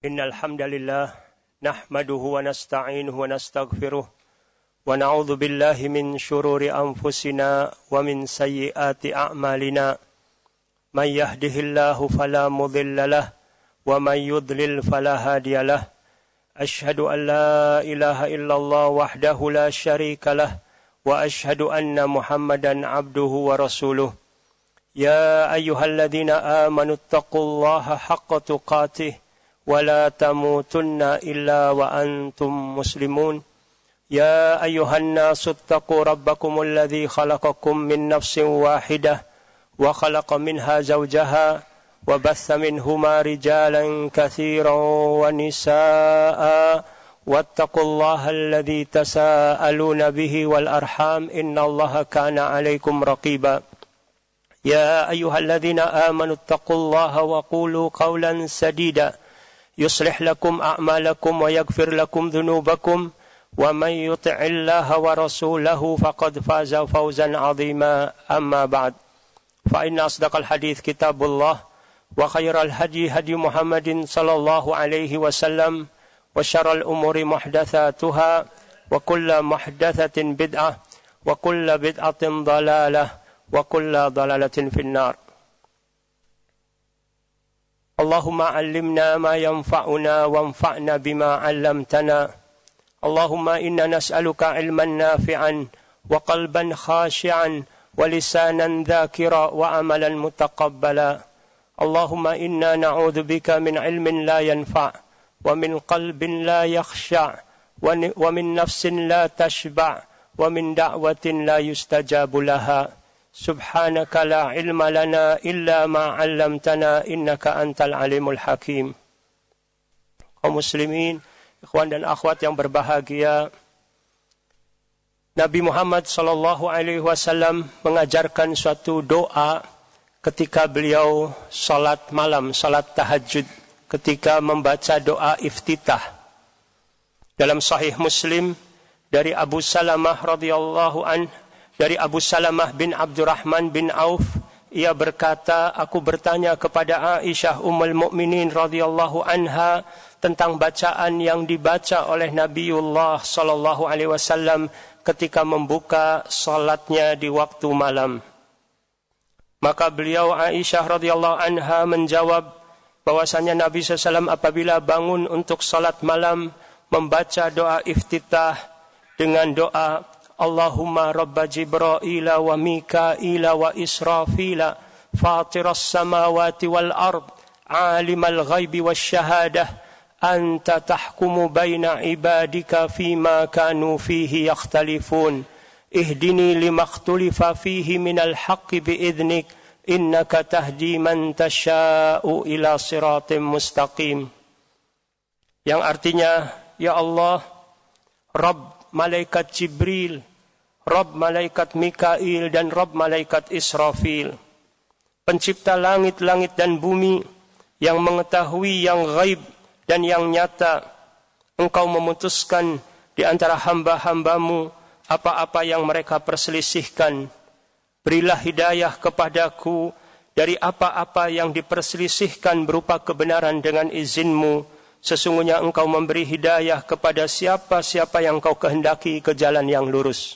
Innal hamdalillah nahmaduhu wa nasta'inuhu wa nastaghfiruh wa na'udzu billahi min shururi anfusina wa min sayyiati a'malina. May yahdihillahu fala mudilla lahu wa may yudlil fala hadiya lahu. Asyhadu an la ilaha illallah wahdahu la syarika lahu wa asyhadu anna Muhammadan abduhu wa rasuluh. Ya ayyuhalladzina amanu taqullaha haqqa tuqatih ولا تموتن إلا وأنتم مسلمون يا أيها الناس اتقوا ربكم الذي خلقكم من نفس واحدة وخلق منها زوجها وبث منهما رجالا كثيرا ونساء واتقوا الله الذي تساءلون به والأرحام إن الله كان عليكم رقيبا يا أيها الذين آمنوا اتقوا الله وقولوا قولا سديدا يصلح لكم أعمالكم ويغفر لكم ذنوبكم ومن يطع الله ورسوله فقد فاز فوزا عظيما أما بعد فإن أصدق الحديث كتاب الله وخير الهدي هدي محمد صلى الله عليه وسلم وشر الأمور محدثاتها وكل محدثة بدعة وكل بدعة ضلالة وكل ضلالة في النار. Allahumma allimna ma yanfa'una wanfa'na bima 'allamtana. Allahumma inna nas'aluka 'ilman nafi'an wa qalban khashi'an wa lisanan dhakira wa amalan mutaqabbala. Allahumma inna na'udzu bika min 'ilmin la yanfa' wa min qalbin la yakhsha' wa min nafsin la tashba' wa min da'watin la yustajabu laha. Subhanaka la ilma lana illa ma 'allamtana innaka antal alimul hakim. Kaum muslimin, ikhwan dan akhwat yang berbahagia, Nabi Muhammad sallallahu alaihi wasallam mengajarkan suatu doa ketika beliau salat malam, salat tahajud, ketika membaca doa iftitah. Dalam sahih Muslim dari Abu Salamah radhiyallahu anhu, dari Abu Salamah bin Abdurrahman bin Auf, ia berkata, aku bertanya kepada Aisyah Ummul Mukminin radhiyallahu anha tentang bacaan yang dibaca oleh Nabiullah sallallahu alaihi wasallam ketika membuka salatnya di waktu malam. Maka beliau Aisyah radhiyallahu anha menjawab bahwasanya Nabi SAW apabila bangun untuk salat malam membaca doa iftitah dengan doa Allahumma rabba Jibra'ila wa Mika'ila wa Israfila fatiras samawati wal ard alimal ghaibi wasyahadah anta tahkumu baina ibadika fima kanu fihi yakhtalifun ihdini lima ikhtulifa fihi minal haqqi biidhnik innaka tahdi man tasha'u ila siratim mustaqim. Yang artinya, ya Allah, Rabb malaikat Jibril, Rabb malaikat Mikail dan Rabb malaikat Israfil, pencipta langit-langit dan bumi, yang mengetahui yang gaib dan yang nyata. Engkau memutuskan di antara hamba-hambamu apa-apa yang mereka perselisihkan. Berilah hidayah kepadaku dari apa-apa yang diperselisihkan berupa kebenaran dengan izin-Mu. Sesungguhnya engkau memberi hidayah kepada siapa-siapa yang engkau kehendaki ke jalan yang lurus.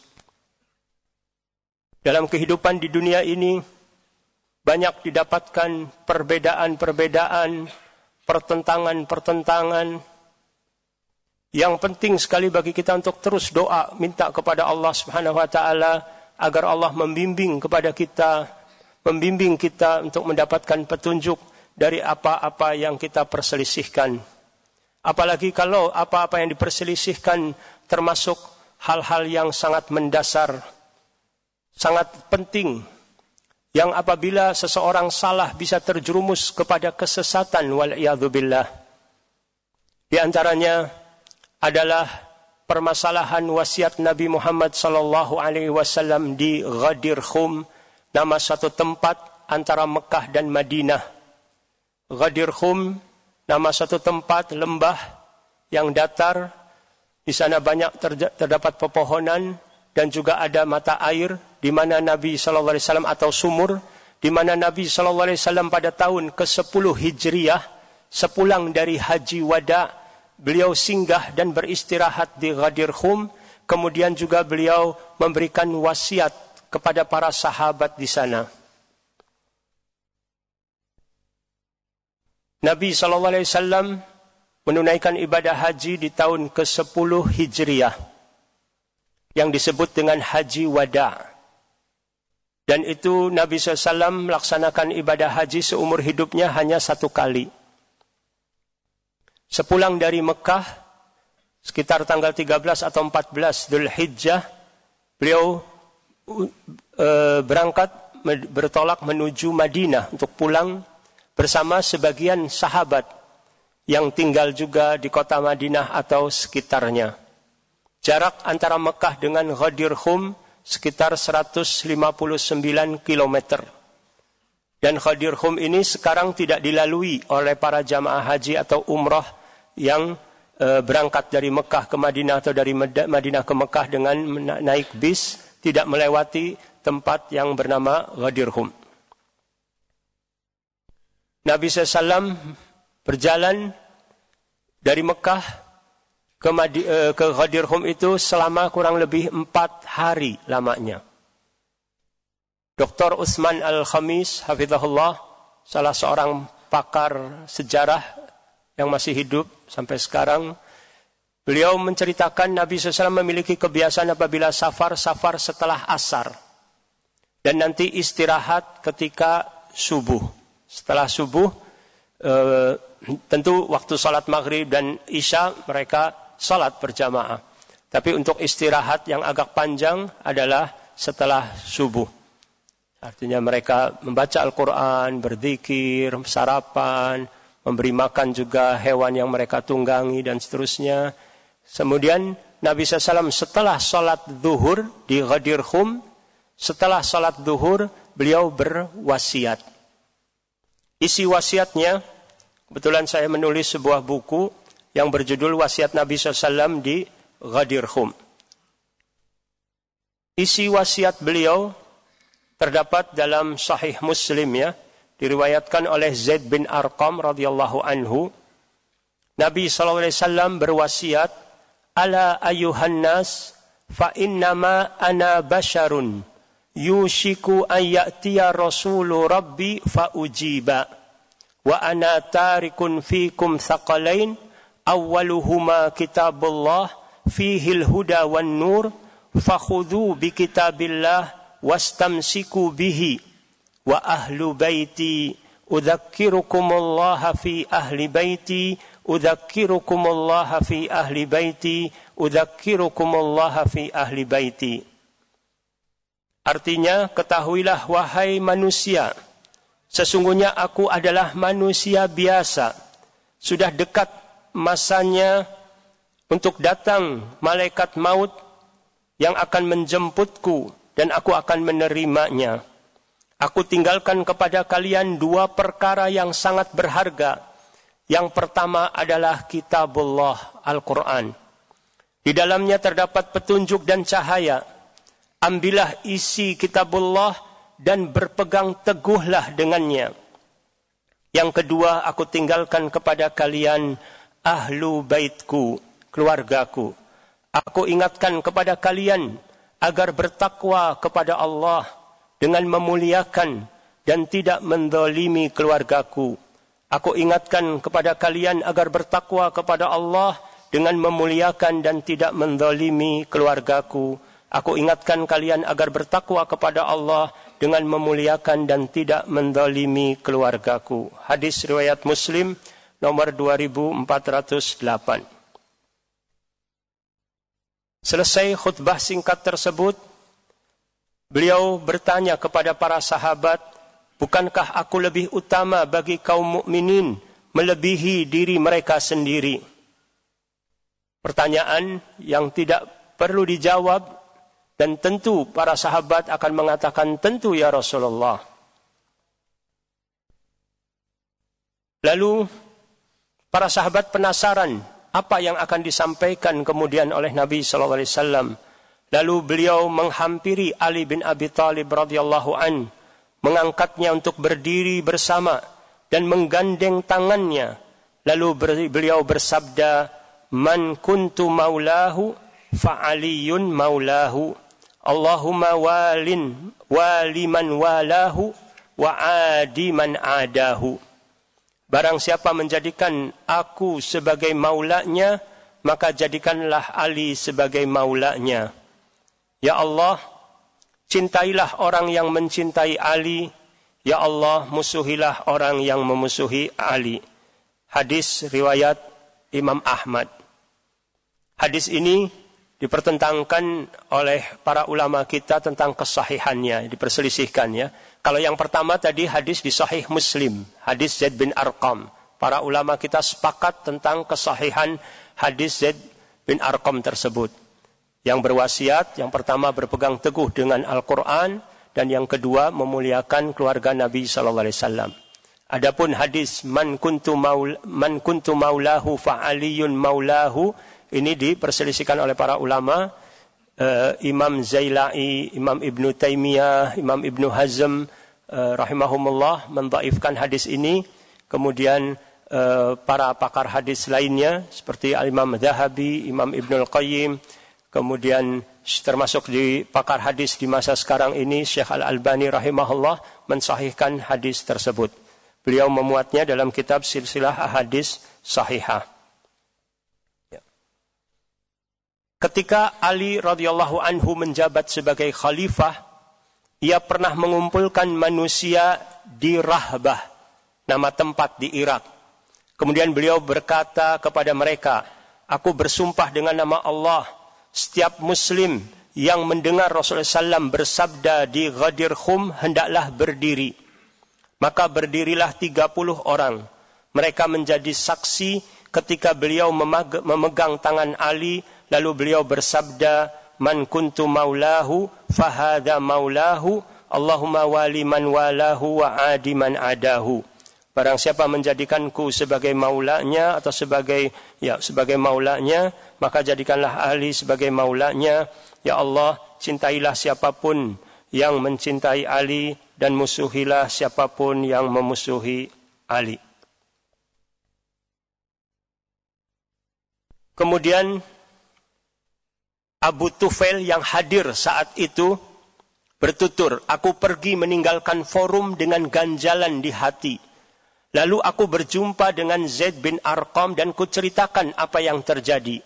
Dalam kehidupan di dunia ini, banyak didapatkan perbedaan-perbedaan, pertentangan-pertentangan. Yang penting sekali bagi kita untuk terus doa, minta kepada Allah Subhanahu wa Ta'ala agar Allah membimbing kepada kita, membimbing kita untuk mendapatkan petunjuk dari apa-apa yang kita perselisihkan. Apalagi kalau apa-apa yang diperselisihkan termasuk hal-hal yang sangat mendasar, sangat penting, yang apabila seseorang salah bisa terjerumus kepada kesesatan wal'iyadzubillah. Di antaranya adalah permasalahan wasiat Nabi Muhammad sallallahu alaihi wasallam di Ghadir Khum, nama satu tempat antara Mekah dan Madinah. Ghadir Khum nama satu tempat lembah yang datar, di sana banyak terdapat pepohonan dan juga ada mata air di mana Nabi sallallahu alaihi wasallam atau sumur di mana Nabi sallallahu alaihi wasallam pada tahun ke-10 Hijriah sepulang dari haji wada, beliau singgah dan beristirahat di Ghadir Khum. Kemudian juga beliau memberikan wasiat kepada para sahabat di sana. Nabi SAW menunaikan ibadah haji di tahun ke-10 Hijriah yang disebut dengan Haji Wada. Dan itu Nabi SAW melaksanakan ibadah haji seumur hidupnya hanya 1 kali. Sepulang dari Mekah, sekitar tanggal 13 atau 14 Dhul Hijjah, beliau bertolak menuju Madinah untuk pulang bersama sebagian sahabat yang tinggal juga di kota Madinah atau sekitarnya. Jarak antara Mekah dengan Ghadir Khum sekitar 159 km. Dan Ghadir Khum ini sekarang tidak dilalui oleh para jamaah haji atau umrah yang berangkat dari Mekah ke Madinah atau dari Madinah ke Mekah dengan naik bis, tidak melewati tempat yang bernama Ghadir Khum. Nabi SAW berjalan dari Mekah ke Ghadir Khum itu selama kurang lebih 4 hari lamanya. Dr. Utsman Al-Khamis, hafizahullah, salah seorang pakar sejarah yang masih hidup sampai sekarang, beliau menceritakan Nabi SAW memiliki kebiasaan apabila safar setelah asar. Dan nanti istirahat ketika subuh. Setelah subuh, tentu waktu salat maghrib dan isya mereka salat berjamaah. Tapi untuk istirahat yang agak panjang adalah setelah subuh. Artinya mereka membaca Al-Quran, berzikir, sarapan, memberi makan juga hewan yang mereka tunggangi dan seterusnya. Kemudian Nabi SAW setelah salat zuhur di Ghadir Khum, setelah salat zuhur beliau berwasiat. Isi wasiatnya, kebetulan saya menulis sebuah buku yang berjudul Wasiat Nabi SAW di Ghadir Khum. Isi wasiat beliau terdapat dalam Sahih Muslim ya, diriwayatkan oleh Zaid bin Arqam radhiyallahu anhu. Nabi SAW berwasiat, ala ayuhan nas fa innama ana basharun yushiku an ya'tiya rasulu rabbi fa ujiba wa ana tarikun fikum thaqalain awwaluhuma kitabullah fihil huda wan nur fakhudhu bi kitabillah wastamsiku bihi wa ahlu baiti udzakkirukumullaha fi ahli baiti udzakkirukumullaha fi ahli baiti udzakkirukumullaha fi ahli baiti. Artinya, ketahuilah wahai manusia, sesungguhnya aku adalah manusia biasa. Sudah dekat masanya untuk datang malaikat maut yang akan menjemputku dan aku akan menerimanya. Aku tinggalkan kepada kalian 2 perkara yang sangat berharga. Yang pertama adalah kitabullah, Al-Quran. Di dalamnya terdapat petunjuk dan cahaya. Ambillah isi kitabullah dan berpegang teguhlah dengannya. Yang kedua, aku tinggalkan kepada kalian ahlu baitku, keluargaku. Aku ingatkan kepada kalian agar bertakwa kepada Allah dengan memuliakan dan tidak mendolimi keluargaku. Aku ingatkan kepada kalian agar bertakwa kepada Allah dengan memuliakan dan tidak mendolimi keluargaku. Aku ingatkan kalian agar bertakwa kepada Allah dengan memuliakan dan tidak mendolimi keluargaku. Hadis riwayat Muslim nomor 2408. Selesai khutbah singkat tersebut, beliau bertanya kepada para sahabat, bukankah aku lebih utama bagi kaum mukminin melebihi diri mereka sendiri? Pertanyaan yang tidak perlu dijawab, dan tentu para sahabat akan mengatakan, tentu ya Rasulullah. Lalu para sahabat penasaran apa yang akan disampaikan kemudian oleh Nabi SAW. Lalu beliau menghampiri Ali bin Abi Thalib radhiyallahu an, mengangkatnya untuk berdiri bersama dan menggandeng tangannya Lalu beliau bersabda, man kuntu maulahu fa'aliyun maulahu. Allahumma wali man walahu wa adi man adahu. Barang siapa menjadikan aku sebagai maulanya, maka jadikanlah Ali sebagai maulanya. Ya Allah, cintailah orang yang mencintai Ali. Ya Allah, musuhilah orang yang memusuhi Ali. Hadis riwayat Imam Ahmad. Hadis ini dipertentangkan oleh para ulama kita tentang kesahihannya, diperselisihkan ya. Kalau yang pertama tadi hadis di Sahih Muslim, hadis Zaid bin Arqam. Para ulama kita sepakat tentang kesahihan hadis Zaid bin Arqam tersebut. Yang berwasiat, yang pertama berpegang teguh dengan Al-Quran, dan yang kedua memuliakan keluarga Nabi sallallahu alaihi wasallam. Adapun hadis man kuntu maulahu fa aliyun maulahu, ini diperselisihkan oleh para ulama. Imam Zailai, Imam Ibnu Taimiyah, Imam Ibnu Hazm rahimahumullah mendhaifkan hadis ini. Kemudian para pakar hadis lainnya seperti Imam Dzahabi, Imam Ibnul Qayyim, kemudian termasuk di pakar hadis di masa sekarang ini Syekh Al-Albani rahimahullah mensahihkan hadis tersebut. Beliau memuatnya dalam kitab Silsilah Ahadits Shahihah. Ketika Ali radhiyallahu anhu menjabat sebagai khalifah, ia pernah mengumpulkan manusia di Rahbah, nama tempat di Irak. Kemudian beliau berkata kepada mereka, aku bersumpah dengan nama Allah, setiap muslim yang mendengar Rasulullah SAW bersabda di Ghadir Khum, hendaklah berdiri. Maka berdirilah 30 orang. Mereka menjadi saksi ketika beliau memegang tangan Ali, lalu beliau bersabda, man kuntu maulahu fahadha maulahu, Allahumma wali man walahu wa adi man adahu. Barang siapa menjadikanku sebagai maulanya atau sebagai maulanya, maka jadikanlah Ali sebagai maulanya. Ya Allah, cintailah siapapun yang mencintai Ali dan musuhilah siapapun yang memusuhi Ali. Kemudian Abu Tufail yang hadir saat itu bertutur, aku pergi meninggalkan forum dengan ganjalan di hati. Lalu aku berjumpa dengan Zaid bin Arqam dan kuceritakan apa yang terjadi.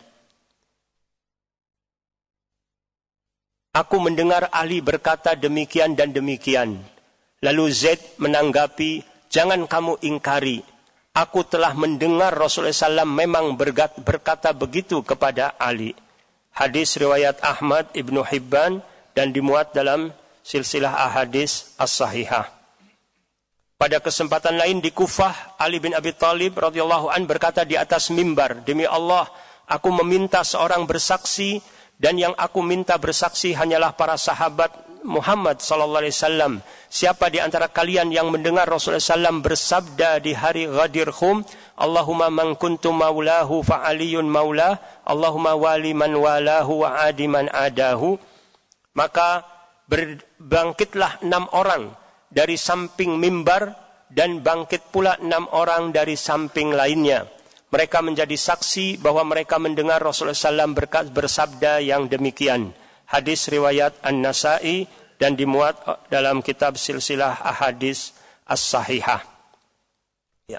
Aku mendengar Ali berkata demikian dan demikian. Lalu Zaid menanggapi, jangan kamu ingkari. Aku telah mendengar Rasulullah SAW memang berkata begitu kepada Ali. Hadis riwayat Ahmad, Ibnu Hibban, dan dimuat dalam silsilah ahadits as-sahihah. Pada kesempatan lain di Kufah, Ali bin Abi Thalib radhiyallahu an berkata di atas mimbar, demi Allah, aku meminta seorang bersaksi, dan yang aku minta bersaksi hanyalah para sahabat Muhammad sallallahu alaihi wasallam. Siapa di antara kalian yang mendengar Rasulullah SAW bersabda di hari Ghadir Khum, Allahumma man kuntu maulahu fa aliyun maulah, Allahumma wali man walahu wa adi man adahu. Maka bangkitlah 6 orang dari samping mimbar dan bangkit pula 6 orang dari samping lainnya. Mereka menjadi saksi bahwa mereka mendengar Rasulullah SAW bersabda yang demikian. Hadis riwayat An-Nasa'i dan dimuat dalam kitab Silsilah Ahadits As-Sahihah. Ya.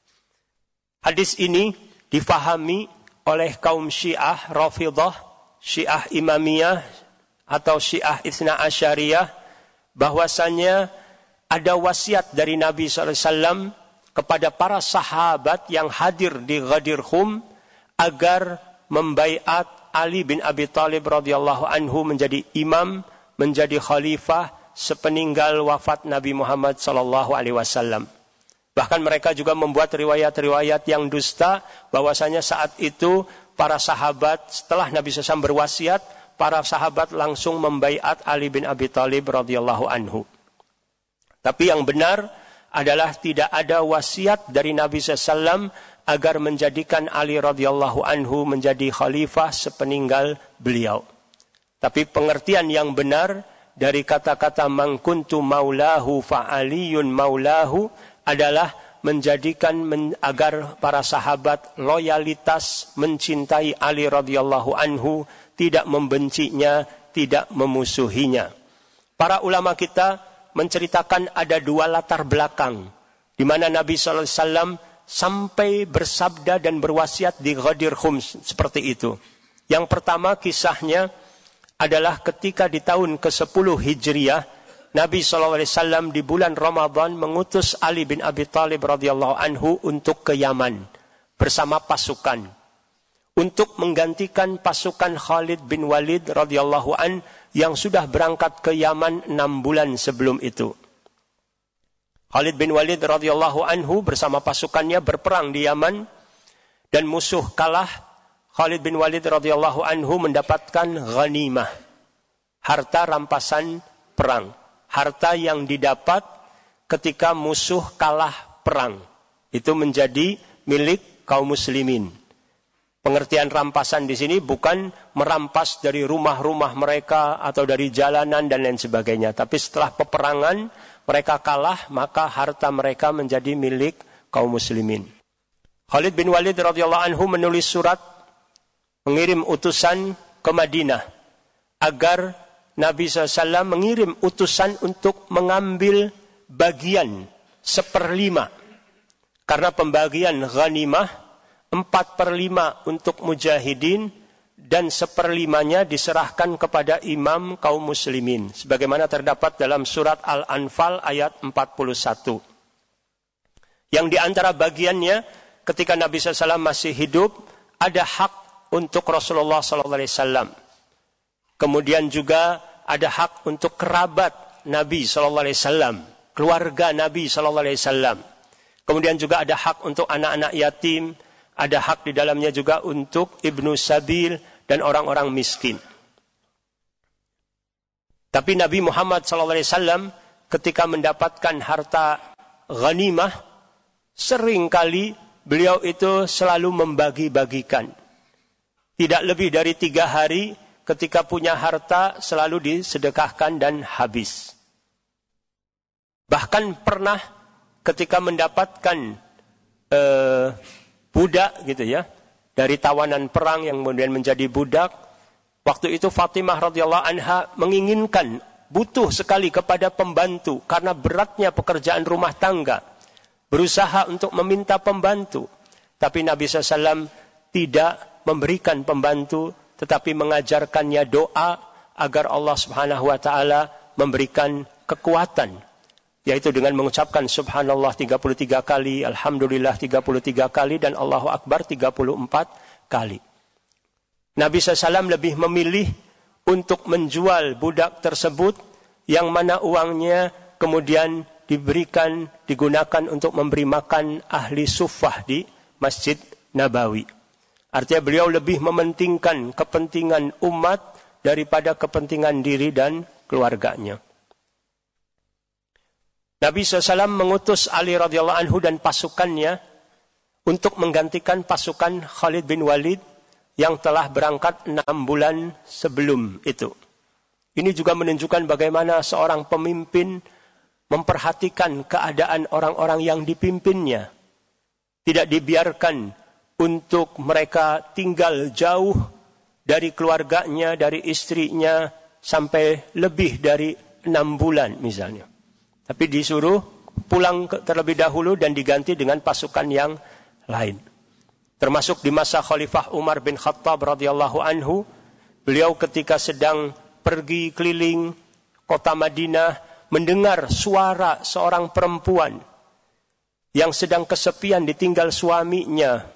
Hadis ini difahami oleh kaum Syiah Rafidhah, Syiah Imamiyah atau Syiah Itsna Asyariyah, bahwasanya ada wasiat dari Nabi SAW kepada para sahabat yang hadir di Ghadir Khum agar membaiat Ali bin Abi Thalib radhiyallahu anhu menjadi imam, menjadi khalifah sepeninggal wafat Nabi Muhammad sallallahu alaihi wasallam. Bahkan mereka juga membuat riwayat-riwayat yang dusta bahwasanya saat itu para sahabat setelah Nabi SAW berwasiat, para sahabat langsung membaiat Ali bin Abi Thalib radhiyallahu anhu. Tapi yang benar adalah tidak ada wasiat dari Nabi SAW agar menjadikan Ali radhiyallahu anhu menjadi khalifah sepeninggal beliau. Tapi pengertian yang benar dari kata-kata man kuntu maulahu fa aliyun maulahu adalah menjadikan agar para sahabat loyalitas mencintai Ali radhiyallahu anhu, tidak membencinya, tidak memusuhinya. Para ulama kita menceritakan ada dua latar belakang di mana Nabi sallallahu alaihi wasallam sampai bersabda dan berwasiat di Ghadir Khum seperti itu. Yang pertama kisahnya adalah ketika di tahun ke-10 Hijriah, Nabi SAW di bulan Ramadan mengutus Ali bin Abi Thalib radhiyallahu anhu untuk ke Yaman bersama pasukan untuk menggantikan pasukan Khalid bin Walid radhiyallahu an yang sudah berangkat ke Yaman 6 bulan sebelum itu. Khalid bin Walid radhiyallahu anhu bersama pasukannya berperang di Yaman dan musuh kalah. Khalid bin Walid radhiyallahu anhu mendapatkan ghanimah, harta rampasan perang. Harta yang didapat ketika musuh kalah perang. Itu menjadi milik kaum muslimin. Pengertian rampasan di sini bukan merampas dari rumah-rumah mereka atau dari jalanan dan lain sebagainya. Tapi setelah peperangan mereka kalah, maka harta mereka menjadi milik kaum muslimin. Khalid bin Walid radhiyallahu anhu menulis surat, mengirim utusan ke Madinah agar Nabi SAW mengirim utusan untuk mengambil bagian 1/5. Karena pembagian ghanimah 4/5 untuk mujahidin dan 1/5-nya diserahkan kepada imam kaum muslimin. Sebagaimana terdapat dalam surat Al-Anfal ayat 41. Yang diantara bagiannya ketika Nabi SAW masih hidup ada hak untuk Rasulullah SAW. Kemudian juga ada hak untuk kerabat Nabi SAW, keluarga Nabi SAW. Kemudian juga ada hak untuk anak-anak yatim, ada hak di dalamnya juga untuk ibnu sabil dan orang-orang miskin. Tapi Nabi Muhammad SAW ketika mendapatkan harta ghanimah, seringkali beliau itu selalu membagi-bagikan. Tidak lebih dari 3 hari ketika punya harta selalu disedekahkan dan habis. Bahkan pernah ketika mendapatkan budak gitu ya, dari tawanan perang yang kemudian menjadi budak, waktu itu Fatimah radhiyallahu anha menginginkan, butuh sekali kepada pembantu karena beratnya pekerjaan rumah tangga. Berusaha untuk meminta pembantu, tapi Nabi SAW tidak memberikan pembantu, tetapi mengajarkannya doa agar Allah Subhanahu wa taala memberikan kekuatan, yaitu dengan mengucapkan subhanallah 33 kali, alhamdulillah 33 kali dan Allahu akbar 34 kali. Nabi SAW lebih memilih untuk menjual budak tersebut yang mana uangnya kemudian digunakan untuk memberi makan ahli suffah di Masjid Nabawi. Artinya beliau lebih mementingkan kepentingan umat daripada kepentingan diri dan keluarganya. Nabi SAW mengutus Ali radhiyallahu anhu dan pasukannya untuk menggantikan pasukan Khalid bin Walid yang telah berangkat 6 bulan sebelum itu. Ini juga menunjukkan bagaimana seorang pemimpin memperhatikan keadaan orang-orang yang dipimpinnya. Tidak dibiarkan untuk mereka tinggal jauh dari keluarganya, dari istrinya, sampai lebih dari 6 bulan misalnya. Tapi disuruh pulang terlebih dahulu dan diganti dengan pasukan yang lain. Termasuk di masa Khalifah Umar bin Khattab radhiyallahu anhu, beliau ketika sedang pergi keliling kota Madinah, mendengar suara seorang perempuan yang sedang kesepian ditinggal suaminya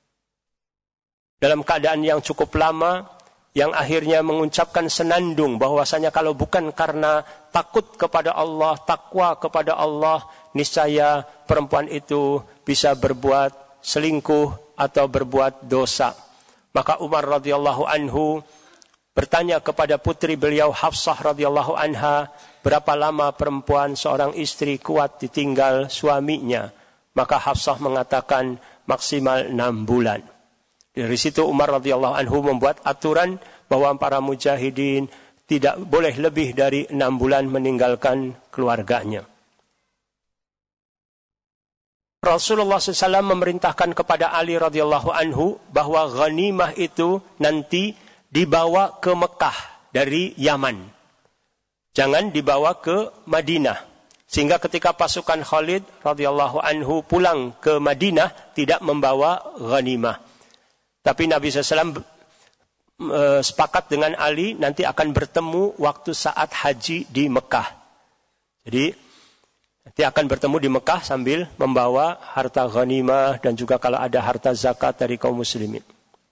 dalam keadaan yang cukup lama, yang akhirnya mengucapkan senandung bahwasanya kalau bukan karena takut kepada Allah, takwa kepada Allah, niscaya perempuan itu bisa berbuat selingkuh atau berbuat dosa. Maka Umar radhiyallahu anhu bertanya kepada putri beliau Hafsah radhiyallahu anha, berapa lama perempuan seorang istri kuat ditinggal suaminya? Maka Hafsah mengatakan maksimal 6 bulan. Dari situ Umar radhiyallahu anhu membuat aturan bahwa para mujahidin tidak boleh lebih dari 6 bulan meninggalkan keluarganya. Rasulullah SAW memerintahkan kepada Ali radhiyallahu anhu bahwa ghanimah itu nanti dibawa ke Mekah dari Yaman. Jangan dibawa ke Madinah. Sehingga ketika pasukan Khalid radhiyallahu anhu pulang ke Madinah tidak membawa ghanimah. Tapi Nabi SAW sepakat dengan Ali nanti akan bertemu waktu saat haji di Mekah. Jadi nanti akan bertemu di Mekah sambil membawa harta ghanimah dan juga kalau ada harta zakat dari kaum muslimin.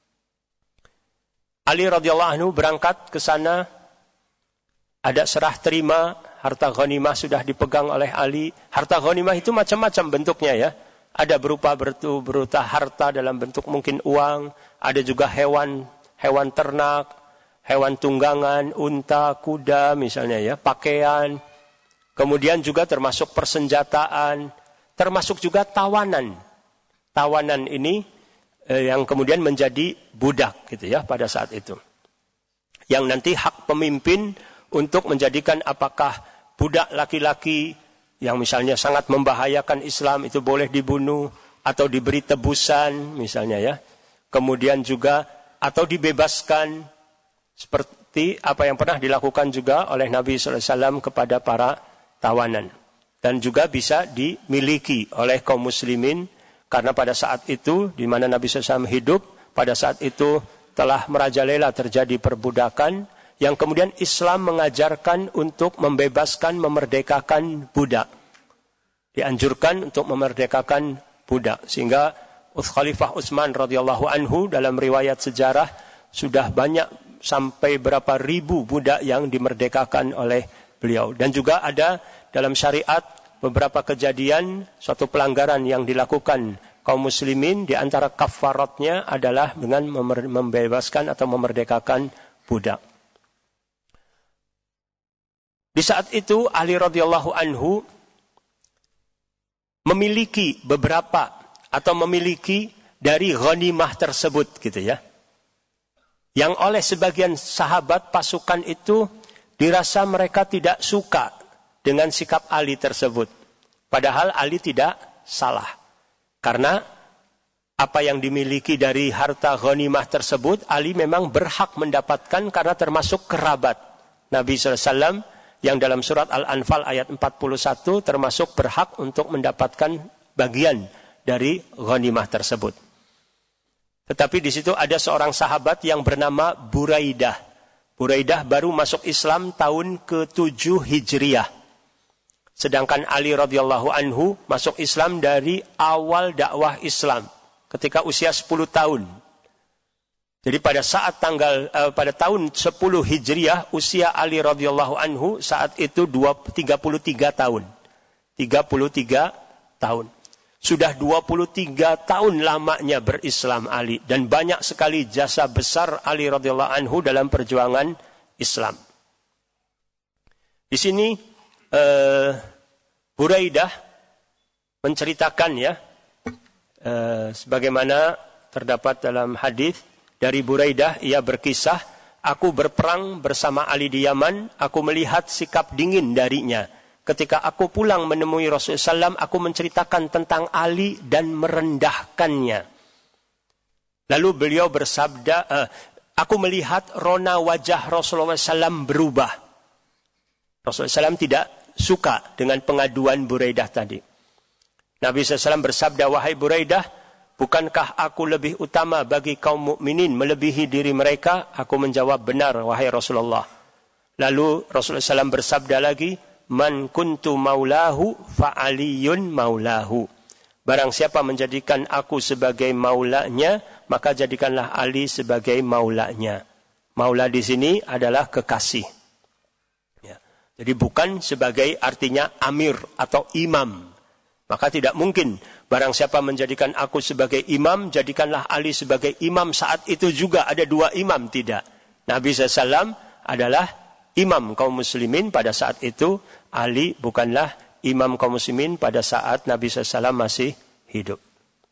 Ali radhiyallahu anhu berangkat ke sana, ada serah terima, harta ghanimah sudah dipegang oleh Ali. Harta ghanimah itu macam-macam bentuknya ya. Ada berupa harta dalam bentuk mungkin uang, ada juga hewan ternak, hewan tunggangan, unta, kuda misalnya ya, pakaian. Kemudian juga termasuk persenjataan, termasuk juga tawanan. Tawanan ini yang kemudian menjadi budak gitu ya pada saat itu. Yang nanti hak pemimpin untuk menjadikan apakah budak laki-laki yang misalnya sangat membahayakan Islam itu boleh dibunuh atau diberi tebusan misalnya ya. Kemudian juga atau dibebaskan seperti apa yang pernah dilakukan juga oleh Nabi SAW kepada para tawanan. Dan juga bisa dimiliki oleh kaum muslimin karena pada saat itu di mana Nabi SAW hidup, pada saat itu telah merajalela terjadi perbudakan yang kemudian Islam mengajarkan untuk membebaskan, memerdekakan budak. Dianjurkan untuk memerdekakan budak. Sehingga Khalifah Utsman radhiyallahu anhu dalam riwayat sejarah sudah banyak sampai berapa ribu budak yang dimerdekakan oleh beliau. Dan juga ada dalam syariat beberapa kejadian, suatu pelanggaran yang dilakukan kaum muslimin, di antara kafaratnya adalah dengan membebaskan atau memerdekakan budak. Di saat itu Ali radhiyallahu anhu memiliki beberapa atau memiliki dari ghanimah tersebut gitu ya. Yang oleh sebagian sahabat pasukan itu dirasa mereka tidak suka dengan sikap Ali tersebut. Padahal Ali tidak salah. Karena apa yang dimiliki dari harta ghanimah tersebut, Ali memang berhak mendapatkan karena termasuk kerabat Nabi SAW yang dalam surat Al-Anfal ayat 41 termasuk berhak untuk mendapatkan bagian dari ghanimah tersebut. Tetapi di situ ada seorang sahabat yang bernama Buraidah. Buraidah baru masuk Islam tahun ke-7 Hijriah. Sedangkan Ali radhiyallahu anhu masuk Islam dari awal dakwah Islam ketika usia 10 tahun. Jadi pada saat pada tahun 10 Hijriah usia Ali radhiyallahu anhu saat itu 33 tahun. 33 tahun. Sudah 23 tahun lamanya berislam Ali dan banyak sekali jasa besar Ali radhiyallahu anhu dalam perjuangan Islam. Di sini Buraidah menceritakan ya sebagaimana terdapat dalam hadis dari Buraidah, ia berkisah, aku berperang bersama Ali di Yaman, aku melihat sikap dingin darinya. Ketika aku pulang menemui Rasulullah SAW, aku menceritakan tentang Ali dan merendahkannya. Lalu beliau bersabda, aku melihat rona wajah Rasulullah SAW berubah. Rasulullah SAW tidak suka dengan pengaduan Buraidah tadi. Nabi SAW bersabda, wahai Buraidah, bukankah aku lebih utama bagi kaum mukminin melebihi diri mereka? Aku menjawab, benar, wahai Rasulullah. Lalu Rasulullah SAW bersabda lagi, man kuntu maulahu fa'aliyun maulahu. Barang siapa menjadikan aku sebagai maulanya, maka jadikanlah Ali sebagai maulanya. Maula di sini adalah kekasih. Ya. Jadi bukan sebagai artinya amir atau imam. Maka tidak mungkin barang siapa menjadikan aku sebagai imam, jadikanlah Ali sebagai imam. Saat itu juga ada dua imam, tidak. Nabi SAW adalah imam kaum muslimin pada saat itu. Ali bukanlah imam kaum muslimin pada saat Nabi SAW masih hidup.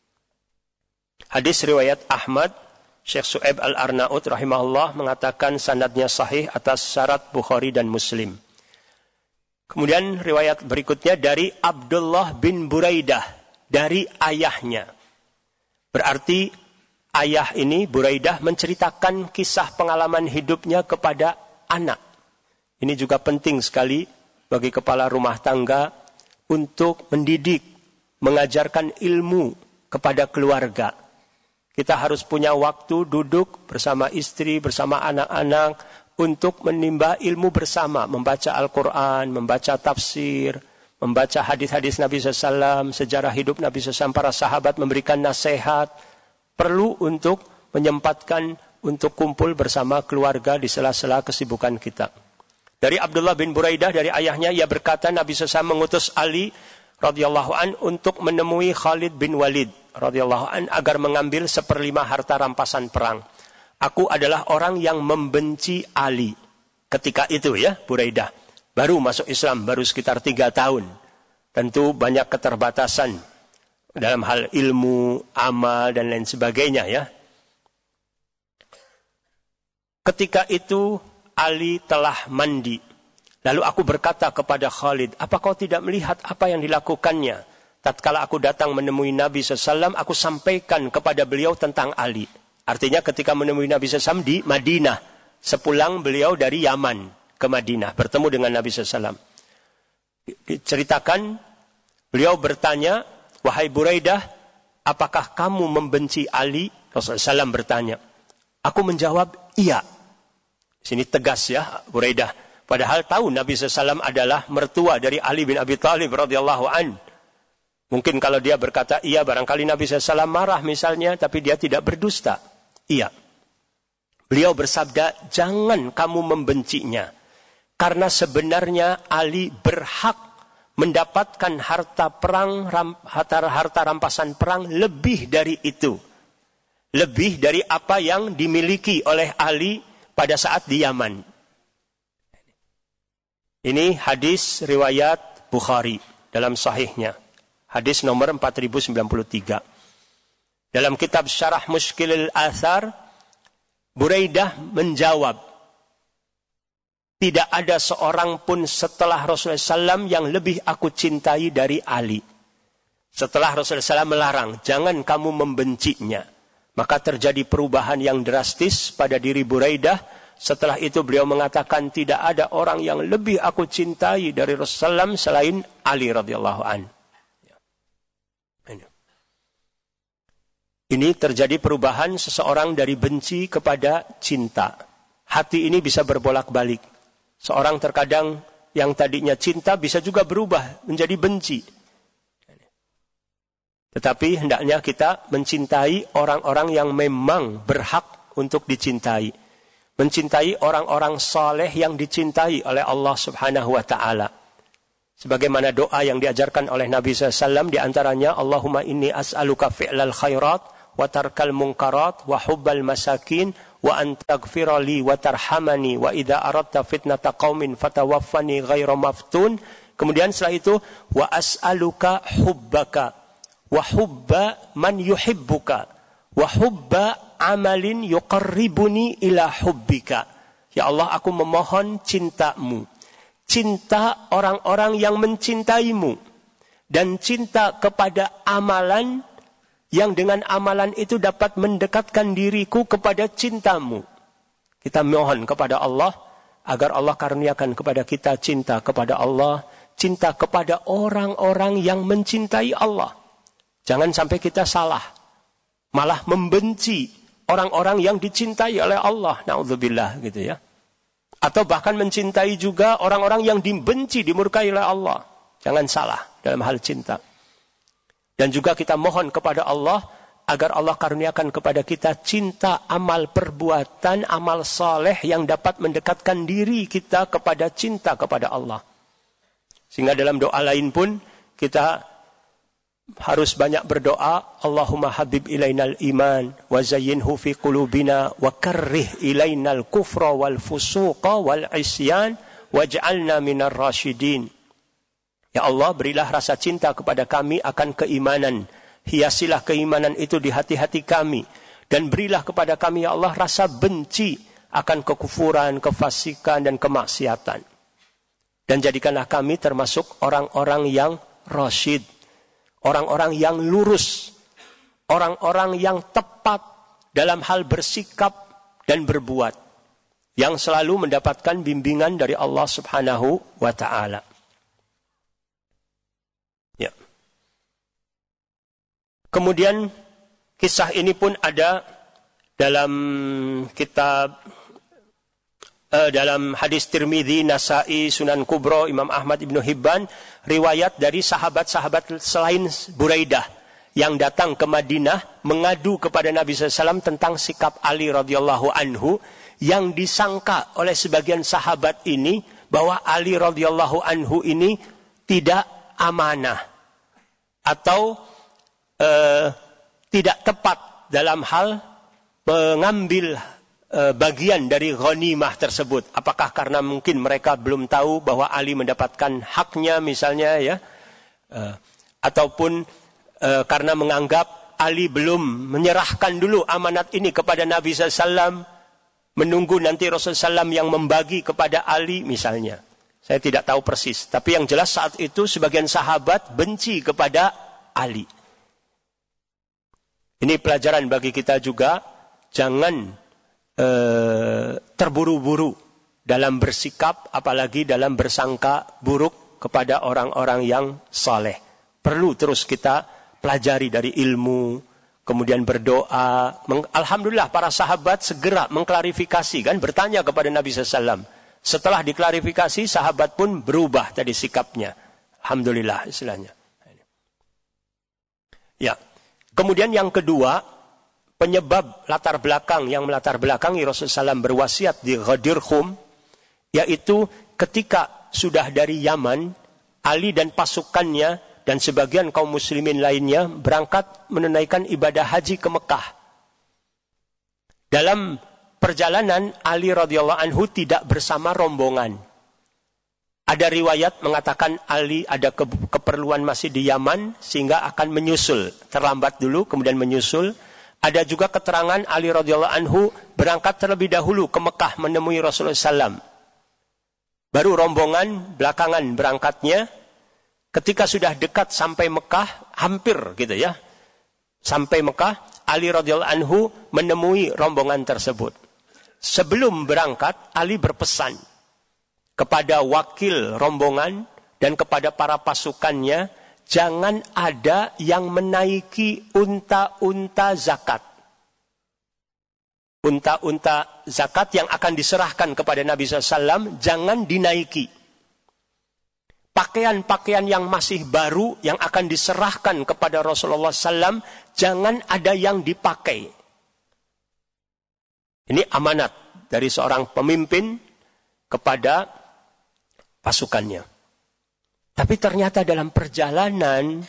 Hadis riwayat Ahmad, Syekh Su'aib Al-Arnaud rahimahullah mengatakan sanadnya sahih atas syarat Bukhari dan Muslim. Kemudian riwayat berikutnya dari Abdullah bin Buraidah dari ayahnya. Berarti ayah ini, Buraidah, menceritakan kisah pengalaman hidupnya kepada anak. Ini juga penting sekali bagi kepala rumah tangga untuk mendidik, mengajarkan ilmu kepada keluarga. Kita harus punya waktu duduk bersama istri, bersama anak-anak untuk menimba ilmu bersama, membaca Al-Quran, membaca tafsir, membaca hadis-hadis Nabi SAW, sejarah hidup Nabi SAW, para sahabat memberikan nasihat. Perlu untuk menyempatkan untuk kumpul bersama keluarga di sela-sela kesibukan kita. Dari Abdullah bin Buraidah, dari ayahnya, ia berkata Nabi SAW mengutus Ali radhiyallahu an untuk menemui Khalid bin Walid radhiyallahu an agar mengambil 1/5 harta rampasan perang. Aku adalah orang yang membenci Ali. Ketika itu ya, Buraidah baru masuk Islam, baru sekitar 3 tahun. Tentu banyak keterbatasan dalam hal ilmu, amal, dan lain sebagainya ya. Ketika itu Ali telah mandi. Lalu aku berkata kepada Khalid, apa kau tidak melihat apa yang dilakukannya? Tatkala aku datang menemui Nabi SAW, aku sampaikan kepada beliau tentang Ali. Artinya ketika menemui Nabi SAW di Madinah, sepulang beliau dari Yaman ke Madinah, bertemu dengan Nabi SAW. Diceritakan, beliau bertanya, wahai Buraidah, apakah kamu membenci Ali? Rasulullah SAW bertanya. Aku menjawab, iya. Sini tegas ya Buraidah. Padahal tahu Nabi SAW adalah mertua dari Ali bin Abi Thalib radhiyallahu an. Mungkin kalau dia berkata iya, barangkali Nabi SAW marah misalnya, tapi dia tidak berdusta. Iya. Beliau bersabda, jangan kamu membencinya. Karena sebenarnya Ali berhak mendapatkan harta perang, harta rampasan perang lebih dari itu. Lebih dari apa yang dimiliki oleh Ali pada saat di Yaman. Ini hadis riwayat Bukhari dalam sahihnya. Hadis nomor 4093. Dalam kitab Syarah Mushkilil Athar, Buraidah menjawab, tidak ada seorang pun setelah Rasulullah SAW yang lebih aku cintai dari Ali. Setelah Rasulullah SAW melarang, jangan kamu membencinya. Maka terjadi perubahan yang drastis pada diri Buraidah. Setelah itu beliau mengatakan tidak ada orang yang lebih aku cintai dari Rasulullah SAW selain Ali radhiyallahu an. Ini terjadi perubahan seseorang dari benci kepada cinta. Hati ini bisa berbolak-balik. Seorang terkadang yang tadinya cinta bisa juga berubah menjadi benci. Tetapi hendaknya kita mencintai orang-orang yang memang berhak untuk dicintai. Mencintai orang-orang saleh yang dicintai oleh Allah Subhanahu wa ta'ala. Sebagaimana doa yang diajarkan oleh Nabi SAW, di antaranya Allahumma inni as'aluka fi'lal khairat wa tarkal munkarat wa hubbal masakin wa antaghfirali wa tarhamani wa idza aradta fitnata qaumin fatawaffani ghairu maftun. Kemudian setelah itu wa as'aluka hubbaka wa hubba man yuhibbuka wa hubba amalin yuqarribuni ila hubbika. Ya Allah, aku memohon cintamu, cinta orang-orang yang mencintaimu, dan cinta kepada amalan yang dengan amalan itu dapat mendekatkan diriku kepada cintamu. Kita mohon kepada Allah agar Allah karuniakan kepada kita cinta kepada Allah, cinta kepada orang-orang yang mencintai Allah. Jangan sampai kita salah, malah membenci orang-orang yang dicintai oleh Allah. Na'udzubillah gitu ya. Atau bahkan mencintai juga orang-orang yang dibenci, dimurkai oleh Allah. Jangan salah dalam hal cinta. Dan juga kita mohon kepada Allah agar Allah karuniakan kepada kita cinta amal perbuatan, amal saleh yang dapat mendekatkan diri kita kepada cinta kepada Allah. Sehingga dalam doa lain pun kita harus banyak berdoa, Allahumma habib ilainal iman wa zayyinhu fi qulubina wa karrih ilainal kufra wal fusuqa wal isyan waj'alna minar rasyidin. Ya Allah, berilah rasa cinta kepada kami akan keimanan. Hiasilah keimanan itu di hati-hati kami. Dan berilah kepada kami, ya Allah, rasa benci akan kekufuran, kefasikan, dan kemaksiatan. Dan jadikanlah kami termasuk orang-orang yang rasyid. orang-orang yang lurus, orang-orang yang tepat dalam hal bersikap dan berbuat, yang selalu mendapatkan bimbingan dari Allah Subhanahu wa Ta'ala. Ya. Kemudian kisah ini pun ada dalam kitab, dalam hadis Tirmidzi, Nasa'i, Sunan Kubro, Imam Ahmad, Ibnu Hibban, riwayat dari sahabat-sahabat selain Buraidah yang datang ke Madinah mengadu kepada Nabi SAW tentang sikap Ali radhiyallahu anhu, yang disangka oleh sebagian sahabat ini bahwa Ali radhiyallahu anhu ini tidak amanah atau tidak tepat dalam hal mengambil bagian dari ghanimah tersebut. Apakah karena mungkin mereka belum tahu bahwa Ali mendapatkan haknya misalnya, ya, ataupun karena menganggap Ali belum menyerahkan dulu amanat ini kepada Nabi SAW, menunggu nanti Rasulullah SAW yang membagi kepada Ali misalnya. Saya tidak tahu persis. Tapi yang jelas saat itu sebagian sahabat benci kepada Ali. Ini pelajaran bagi kita juga. Jangan terburu-buru dalam bersikap, apalagi dalam bersangka buruk kepada orang-orang yang saleh. Perlu terus kita pelajari dari ilmu, kemudian berdoa. Alhamdulillah para sahabat segera mengklarifikasi, kan, bertanya kepada Nabi SAW. Setelah diklarifikasi, sahabat pun berubah tadi sikapnya. Alhamdulillah istilahnya. Ya. Kemudian yang kedua, penyebab latar belakang yang melatar belakangi Rasulullah SAW berwasiat di Ghadir Khum, yaitu ketika sudah dari Yaman, Ali dan pasukannya dan sebagian kaum muslimin lainnya berangkat menunaikan ibadah haji ke Mekah. Dalam perjalanan, Ali radhiyallahu anhu tidak bersama rombongan. Ada riwayat mengatakan Ali ada keperluan masih di Yaman sehingga akan menyusul, terlambat dulu kemudian menyusul. Ada juga keterangan Ali radhiyallahu anhu berangkat terlebih dahulu ke Mekah menemui Rasulullah SAW. Baru rombongan belakangan berangkatnya. Ketika sudah dekat sampai Mekah, hampir gitu ya, sampai Mekah, Ali radhiyallahu anhu menemui rombongan tersebut. Sebelum berangkat, Ali berpesan kepada wakil rombongan dan kepada para pasukannya, jangan ada yang menaiki unta-unta zakat. Unta-unta zakat yang akan diserahkan kepada Nabi SAW, jangan dinaiki. Pakaian-pakaian yang masih baru yang akan diserahkan kepada Rasulullah SAW, jangan ada yang dipakai. Ini amanat dari seorang pemimpin kepada pasukannya. Tapi ternyata dalam perjalanan,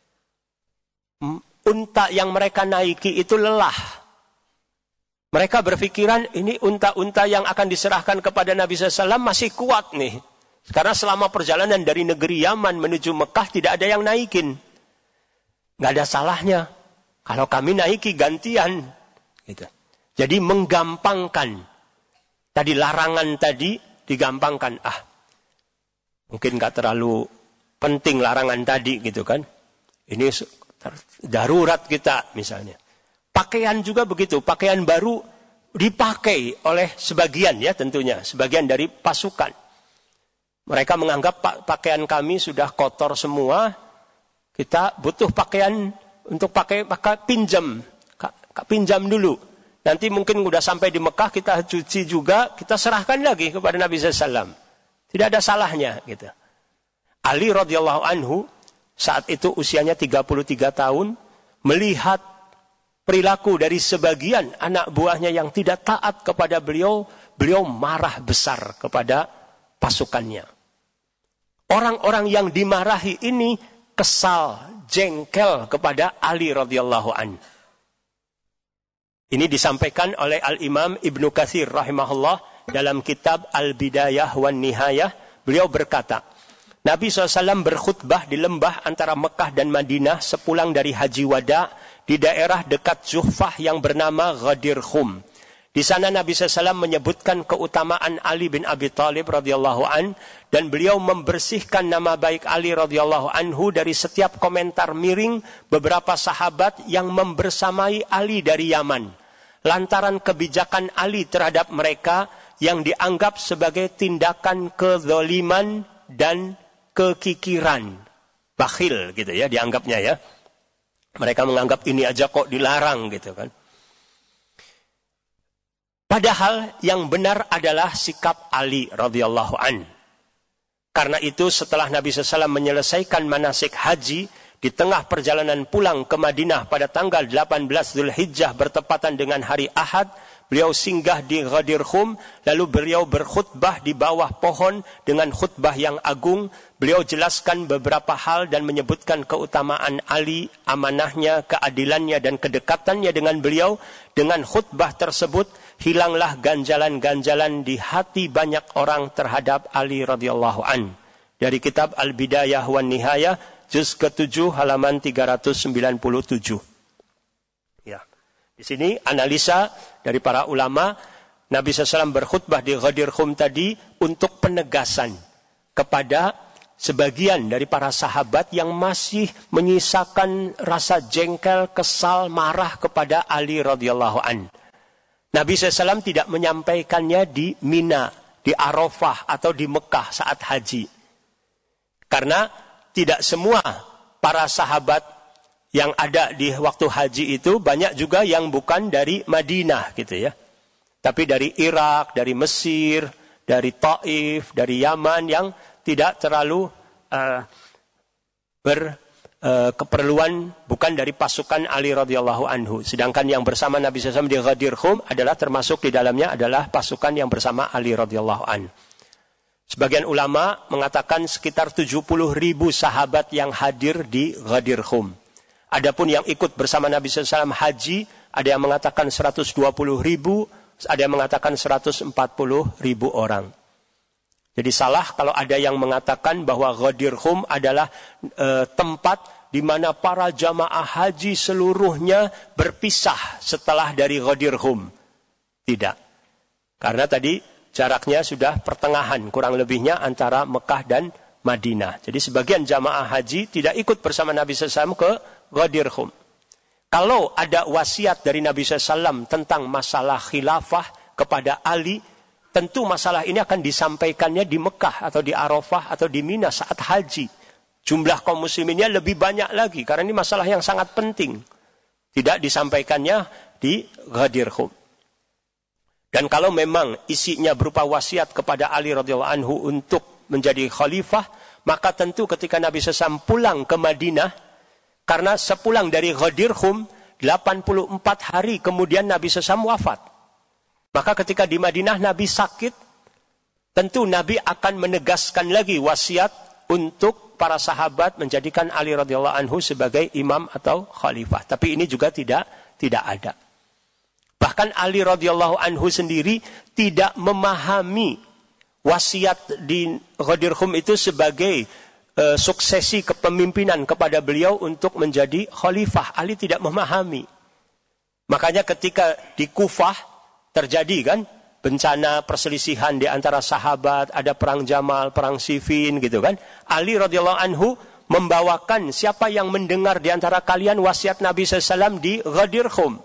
unta yang mereka naiki itu lelah. Mereka berpikiran ini unta-unta yang akan diserahkan kepada Nabi SAW masih kuat nih. Karena selama perjalanan dari negeri Yaman menuju Mekah tidak ada yang naikin. Nggak ada salahnya kalau kami naiki gantian. Gitu. Jadi menggampangkan. Tadi larangan tadi digampangkan. Mungkin nggak terlalu penting larangan tadi gitu kan. Ini darurat kita misalnya. Pakaian juga begitu. Pakaian baru dipakai oleh sebagian ya tentunya. Sebagian dari pasukan. Mereka menganggap pakaian kami sudah kotor semua. Kita butuh pakaian untuk pakai, maka pinjam. Pinjam dulu. Nanti mungkin sudah sampai di Mekah, kita cuci juga, kita serahkan lagi kepada Nabi SAW. Tidak ada salahnya. Gitu. Ali radhiyallahu anhu, saat itu usianya 33 tahun, melihat perilaku dari sebagian anak buahnya yang tidak taat kepada beliau, beliau marah besar kepada pasukannya. Orang-orang yang dimarahi ini kesal, jengkel kepada Ali radhiyallahu anhu. Ini disampaikan oleh Al-Imam Ibnu Katsir rahimahullah dalam kitab Al-Bidayah wan Nihayah. Beliau berkata, Nabi SAW berkhutbah di lembah antara Mekah dan Madinah sepulang dari Haji Wada di daerah dekat Juhfah yang bernama Ghadir Khum. Di sana Nabi SAW menyebutkan keutamaan Ali bin Abi Thalib radhiyallahu an, dan beliau membersihkan nama baik Ali radhiyallahu anhu dari setiap komentar miring beberapa sahabat yang membersamai Ali dari Yaman, lantaran kebijakan Ali terhadap mereka yang dianggap sebagai tindakan kezaliman dan kekikiran, bakhil gitu ya dianggapnya ya. Mereka menganggap ini aja kok dilarang gitu kan. Padahal yang benar adalah sikap Ali radhiyallahu an. Karena itu setelah Nabi SAW menyelesaikan manasik haji, di tengah perjalanan pulang ke Madinah pada tanggal 18 Dzulhijjah bertepatan dengan hari Ahad, beliau singgah di Ghadir Khum, lalu beliau berkhutbah di bawah pohon dengan khutbah yang agung. Beliau jelaskan beberapa hal dan menyebutkan keutamaan Ali, amanahnya, keadilannya dan kedekatannya dengan beliau. Dengan khutbah tersebut, hilanglah ganjalan-ganjalan di hati banyak orang terhadap Ali radhiyallahu an. Dari kitab Al-Bidayah wan Nihayah, juz ke-7 halaman 397. Ya. Di sini analisa dari para ulama, Nabi SAW berkhutbah di Ghadir Khum tadi untuk penegasan kepada sebagian dari para sahabat yang masih menyisakan rasa jengkel, kesal, marah kepada Ali radhiyallahu an. Nabi SAW tidak menyampaikannya di Mina, di Arafah atau di Mekah saat haji. Karena tidak semua para sahabat yang ada di waktu haji itu, banyak juga yang bukan dari Madinah gitu ya. Tapi dari Irak, dari Mesir, dari Taif, dari Yaman yang tidak terlalu keperluan, bukan dari pasukan Ali radhiyallahu anhu. Sedangkan yang bersama Nabi SAW di Ghadir Khum adalah termasuk di dalamnya adalah pasukan yang bersama Ali radhiyallahu anhu. Sebagian ulama mengatakan sekitar 70.000 sahabat yang hadir di Ghadir Khum. Adapun yang ikut bersama Nabi SAW haji, ada yang mengatakan 120.000, ada yang mengatakan 140.000 orang. Jadi salah kalau ada yang mengatakan bahwa Ghadir Khum adalah tempat di mana para jamaah haji seluruhnya berpisah setelah dari Ghadir Khum. Tidak. Karena tadi jaraknya sudah pertengahan kurang lebihnya antara Mekah dan Madinah. Jadi sebagian jamaah haji tidak ikut bersama Nabi SAW ke Ghadir Khum. Kalau ada wasiat dari Nabi SAW tentang masalah khilafah kepada Ali, tentu masalah ini akan disampaikannya di Mekah atau di Arafah atau di Mina saat haji. Jumlah kaum musliminnya lebih banyak lagi karena ini masalah yang sangat penting. Tidak disampaikannya di Ghadir Khum. Dan kalau memang isinya berupa wasiat kepada Ali radhiyallahu anhu untuk menjadi khalifah, maka tentu ketika Nabi SAW pulang ke Madinah, karena sepulang dari Ghadir Khum 84 hari kemudian Nabi SAW wafat. Maka ketika di Madinah Nabi sakit, tentu Nabi akan menegaskan lagi wasiat untuk para sahabat menjadikan Ali radhiyallahu anhu sebagai imam atau khalifah. Tapi ini juga tidak ada. Bahkan Ali radhiyallahu anhu sendiri tidak memahami wasiat di Ghadir Khum itu sebagai suksesi kepemimpinan kepada beliau untuk menjadi khalifah. Ali tidak memahami. Makanya ketika di Kufah terjadi kan bencana perselisihan di antara sahabat, ada perang Jamal, perang Siffin gitu kan. Ali radhiyallahu anhu membawakan siapa yang mendengar di antara kalian wasiat Nabi SAW di Ghadir Khum.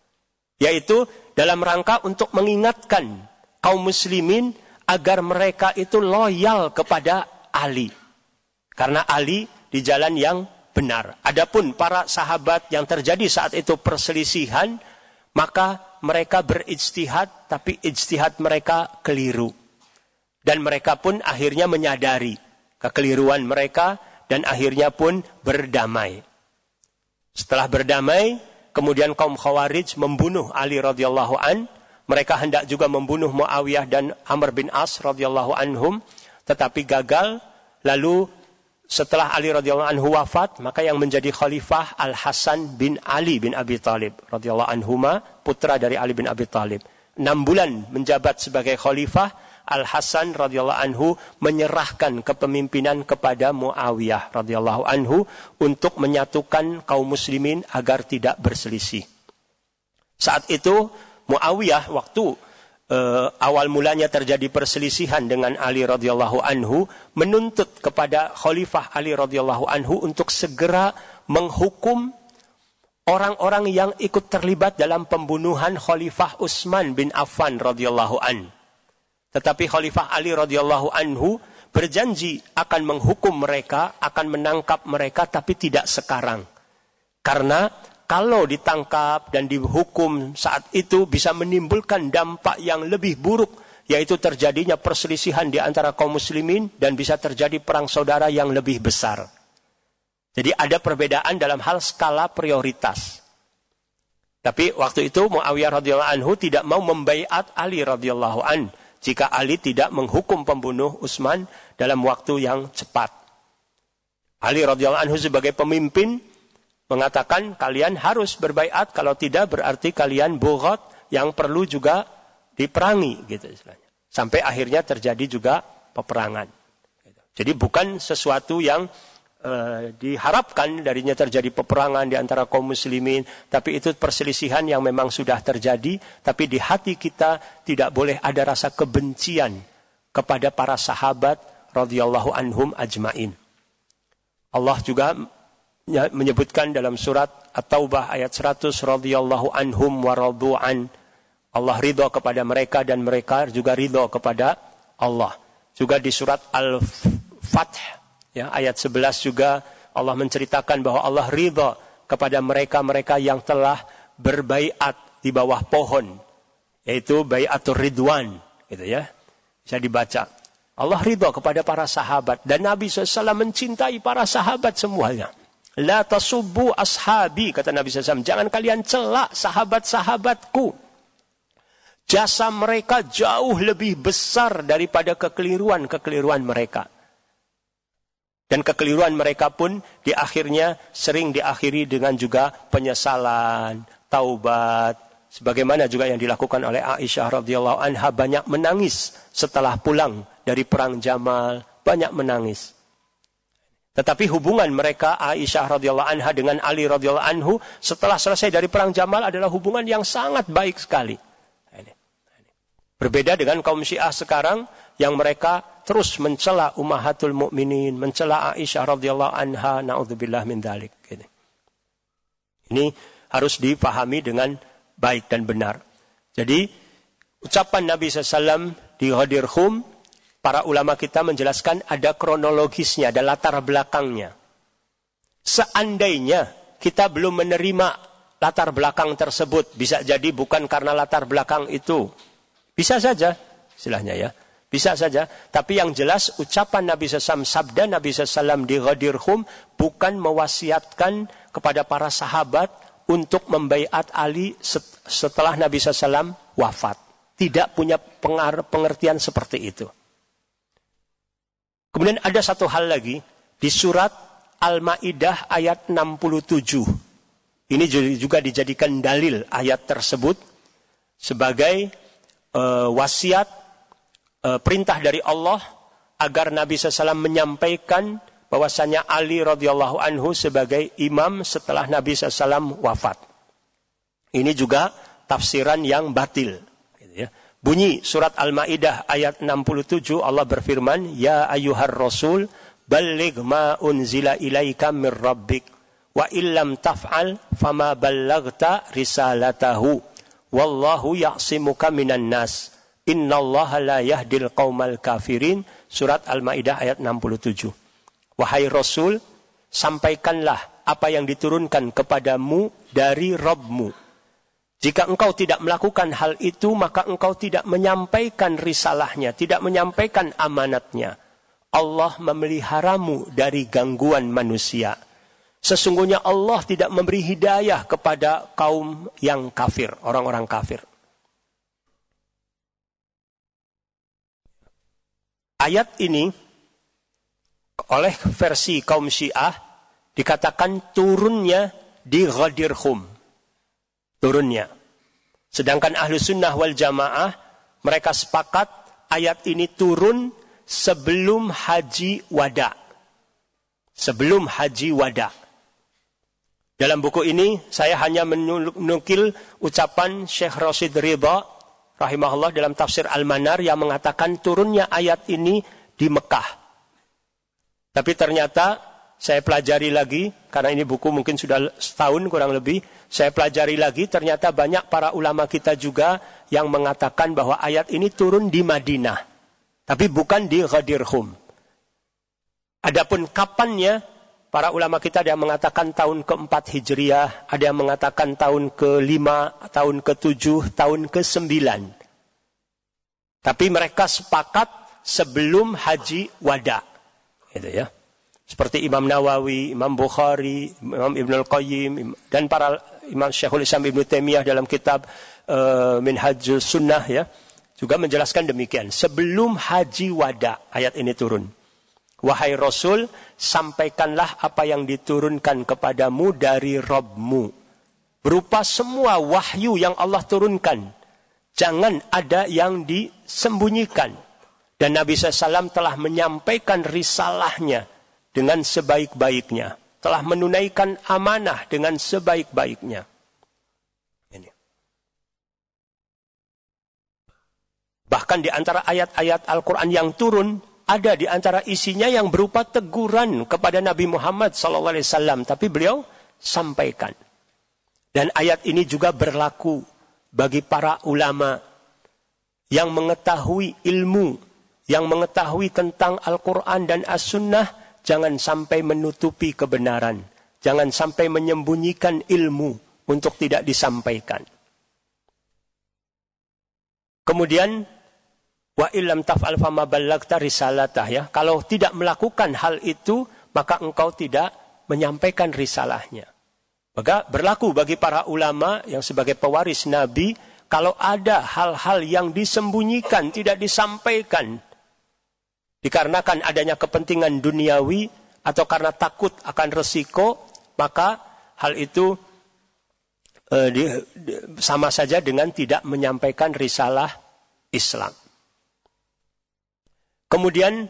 Yaitu dalam rangka untuk mengingatkan kaum muslimin agar mereka itu loyal kepada Ali. Karena Ali di jalan yang benar. Adapun para sahabat yang terjadi saat itu perselisihan, maka mereka berijtihad, tapi ijtihad mereka keliru. Dan mereka pun akhirnya menyadari kekeliruan mereka dan akhirnya pun berdamai. Setelah berdamai, kemudian kaum Khawarij membunuh Ali radhiyallahu an. Mereka hendak juga membunuh Muawiyah dan Amr bin As radhiyallahu anhum, tetapi gagal. Lalu setelah Ali radhiyallahu anhu wafat, maka yang menjadi khalifah Al-Hasan bin Ali bin Abi Thalib radhiyallahu anhuma, putra dari Ali bin Abi Thalib. 6 bulan menjabat sebagai khalifah, Al-Hasan radhiyallahu anhu menyerahkan kepemimpinan kepada Muawiyah radhiyallahu anhu untuk menyatukan kaum muslimin agar tidak berselisih. Saat itu Muawiyah waktu awal mulanya terjadi perselisihan dengan Ali radhiyallahu anhu, menuntut kepada Khalifah Ali radhiyallahu anhu untuk segera menghukum orang-orang yang ikut terlibat dalam pembunuhan Khalifah Utsman bin Affan radhiyallahu an. Tetapi Khalifah Ali radhiyallahu anhu berjanji akan menghukum mereka, akan menangkap mereka, tapi tidak sekarang. Karena kalau ditangkap dan dihukum saat itu bisa menimbulkan dampak yang lebih buruk, yaitu terjadinya perselisihan di antara kaum muslimin dan bisa terjadi perang saudara yang lebih besar. Jadi ada perbedaan dalam hal skala prioritas. Tapi waktu itu Muawiyah radhiyallahu anhu tidak mau membaiat Ali radhiyallahu an jika Ali tidak menghukum pembunuh Utsman dalam waktu yang cepat. Ali radhiyallahu anhu sebagai pemimpin mengatakan kalian harus berbaiat, kalau tidak berarti kalian bughat yang perlu juga diperangi gitu istilahnya. Sampai akhirnya terjadi juga peperangan. Jadi bukan sesuatu yang diharapkan darinya terjadi peperangan di antara kaum muslimin, tapi itu perselisihan yang memang sudah terjadi, tapi di hati kita tidak boleh ada rasa kebencian kepada para sahabat radhiyallahu anhum ajmain. Allah juga menyebutkan dalam surat At-Taubah ayat 100, radhiyallahu anhum wa radu'an. Allah ridha kepada mereka dan mereka juga ridha kepada Allah. Juga di surat Al-Fath ya, ayat 11 juga Allah menceritakan bahwa Allah ridha kepada mereka-mereka yang telah berbaiat di bawah pohon, yaitu baiatur ridwan, gitu ya. Bisa dibaca. Allah ridha kepada para sahabat dan Nabi SAW mencintai para sahabat semuanya. La tasubbu ashabi, kata Nabi SAW, jangan kalian celak sahabat-sahabatku. Jasa mereka jauh lebih besar daripada kekeliruan-kekeliruan mereka. Dan kekeliruan mereka pun di akhirnya sering diakhiri dengan juga penyesalan, taubat. Sebagaimana juga yang dilakukan oleh Aisyah radhiyallahu anha, banyak menangis setelah pulang dari perang Jamal, banyak menangis. Tetapi hubungan mereka Aisyah radhiyallahu anha dengan Ali radhiyallahu anhu setelah selesai dari perang Jamal adalah hubungan yang sangat baik sekali. Berbeda dengan kaum Syiah sekarang yang mereka terus mencela ummahatul mukminin, mencela Aisyah radhiyallahu anha, naudzubillah min dzalik. Ini harus dipahami dengan baik dan benar. Jadi ucapan Nabi SAW di Ghadir Khum, para ulama kita menjelaskan ada kronologisnya, ada latar belakangnya. Seandainya kita belum menerima latar belakang tersebut, bisa jadi bukan karena latar belakang itu. Bisa saja, istilahnya ya. Bisa saja, tapi yang jelas ucapan Nabi SAW, sabda Nabi SAW di Ghadir Khum bukan mewasiatkan kepada para sahabat untuk membaiat Ali setelah Nabi SAW wafat. Tidak punya pengertian seperti itu. Kemudian ada satu hal lagi, di surat Al-Ma'idah ayat 67. Ini juga dijadikan dalil ayat tersebut sebagai wasiat, perintah dari Allah agar Nabi SAW menyampaikan bahwasanya Ali radhiyallahu anhu sebagai imam setelah Nabi SAW wafat. Ini juga tafsiran yang batil. Bunyi surat Al-Ma'idah ayat 67, Allah berfirman, Ya ayyuhar rasul, balligh ma unzila ilaika mir rabbik, wa illam taf'al fama ballaghta risalatahu. Wallahu ya'simuka minan nas. Innallaha la yahdil qaumal kafirin. Surat Al-Ma'idah ayat 67. Wahai Rasul, sampaikanlah apa yang diturunkan kepadamu dari Rabbmu. Jika engkau tidak melakukan hal itu, maka engkau tidak menyampaikan risalahnya, tidak menyampaikan amanatnya. Allah memeliharamu dari gangguan manusia. Sesungguhnya Allah tidak memberi hidayah kepada kaum yang kafir, orang-orang kafir. Ayat ini oleh versi kaum Syiah dikatakan turunnya di Ghadir Khum. Turunnya. Sedangkan Ahlu Sunnah wal Jamaah mereka sepakat ayat ini turun sebelum Haji Wada. Sebelum Haji Wada. Dalam buku ini saya hanya menukil ucapan Syekh Rasyid Ridha rahimahullah dalam tafsir Al-Manar yang mengatakan turunnya ayat ini di Mekah. Tapi ternyata saya pelajari lagi, karena ini buku mungkin sudah setahun kurang lebih, saya pelajari lagi, ternyata banyak para ulama kita juga yang mengatakan bahwa ayat ini turun di Madinah. Tapi bukan di Ghadir Khum. Adapun kapannya, para ulama kita ada yang mengatakan tahun ke-4 Hijriah, ada yang mengatakan tahun ke-5, tahun ke-7, tahun ke-9. Tapi mereka sepakat sebelum Haji Wada. Gitu ya. Seperti Imam Nawawi, Imam Bukhari, Imam Ibnul Qayyim, dan para Imam Syekhul Islam Ibnu Taimiyah dalam kitab Minhajus Sunnah ya, juga menjelaskan demikian. Sebelum Haji Wada ayat ini turun. Wahai Rasul, sampaikanlah apa yang diturunkan kepadamu dari Rabbmu. Berupa semua wahyu yang Allah turunkan. Jangan ada yang disembunyikan. Dan Nabi SAW telah menyampaikan risalahnya dengan sebaik-baiknya. Telah menunaikan amanah dengan sebaik-baiknya. Ini. Bahkan di antara ayat-ayat Al-Quran yang turun, ada di antara isinya yang berupa teguran kepada Nabi Muhammad SAW. Tapi beliau sampaikan. Dan ayat ini juga berlaku bagi para ulama yang mengetahui ilmu, yang mengetahui tentang Al-Quran dan As-Sunnah, jangan sampai menutupi kebenaran. Jangan sampai menyembunyikan ilmu untuk tidak disampaikan. Kemudian, wa illam taf'al fama ballagta risalatah ya. Kalau tidak melakukan hal itu, maka engkau tidak menyampaikan risalahnya. Maka berlaku bagi para ulama yang sebagai pewaris Nabi, kalau ada hal-hal yang disembunyikan, tidak disampaikan, dikarenakan adanya kepentingan duniawi atau karena takut akan resiko, maka hal itu sama saja dengan tidak menyampaikan risalah Islam. Kemudian,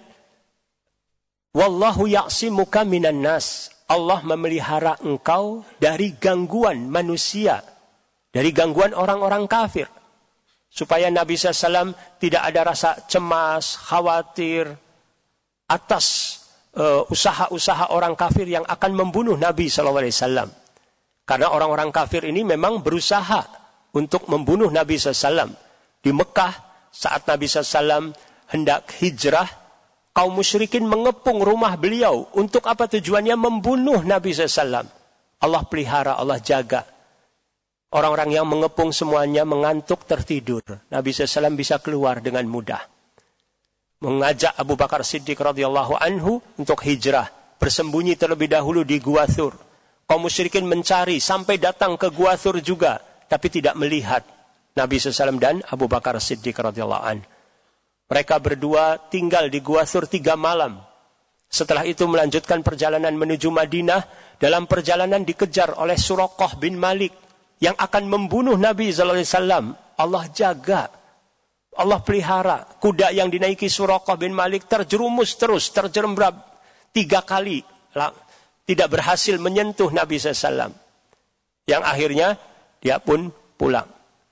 wallahu ya'simuka minan nas. Allah memelihara engkau dari gangguan manusia, dari gangguan orang-orang kafir. Supaya Nabi SAW tidak ada rasa cemas, khawatir atas usaha-usaha orang kafir yang akan membunuh Nabi SAW. Karena orang-orang kafir ini memang berusaha untuk membunuh Nabi SAW. Di Mekah saat Nabi SAW hendak hijrah, kaum musyrikin mengepung rumah beliau. Untuk apa tujuannya? Membunuh Nabi SAW. Allah pelihara, Allah jaga. Orang-orang yang mengepung semuanya mengantuk tertidur. Nabi SAW bisa keluar dengan mudah. Mengajak Abu Bakar Siddiq radhiyallahu anhu untuk hijrah. Bersembunyi terlebih dahulu di Gua Thur. Kaum musyrikin mencari sampai datang ke Gua Thur juga. Tapi tidak melihat Nabi SAW dan Abu Bakar Siddiq radhiyallahu anhu. Mereka berdua tinggal di Gua Thur 3 malam. Setelah itu melanjutkan perjalanan menuju Madinah. Dalam perjalanan dikejar oleh Suraqah bin Malik yang akan membunuh Nabi SAW. Allah jaga, Allah pelihara. Kuda yang dinaiki Suraqah bin Malik terjerumus terus, terjerembab 3 kali. Tidak berhasil menyentuh Nabi SAW. Yang akhirnya dia pun pulang.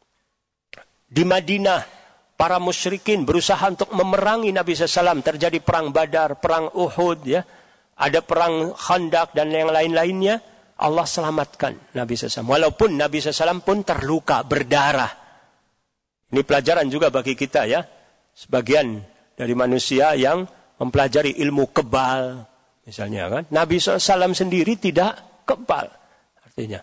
Di Madinah, para musyrikin berusaha untuk memerangi Nabi SAW. Terjadi perang Badar, perang Uhud, ya. Ada perang Khandaq dan yang lain-lainnya. Allah selamatkan Nabi SAW. Walaupun Nabi SAW pun terluka, berdarah. Ini pelajaran juga bagi kita ya. Sebagian dari manusia yang mempelajari ilmu kebal. Misalnya kan. Nabi SAW sendiri tidak kebal. Artinya.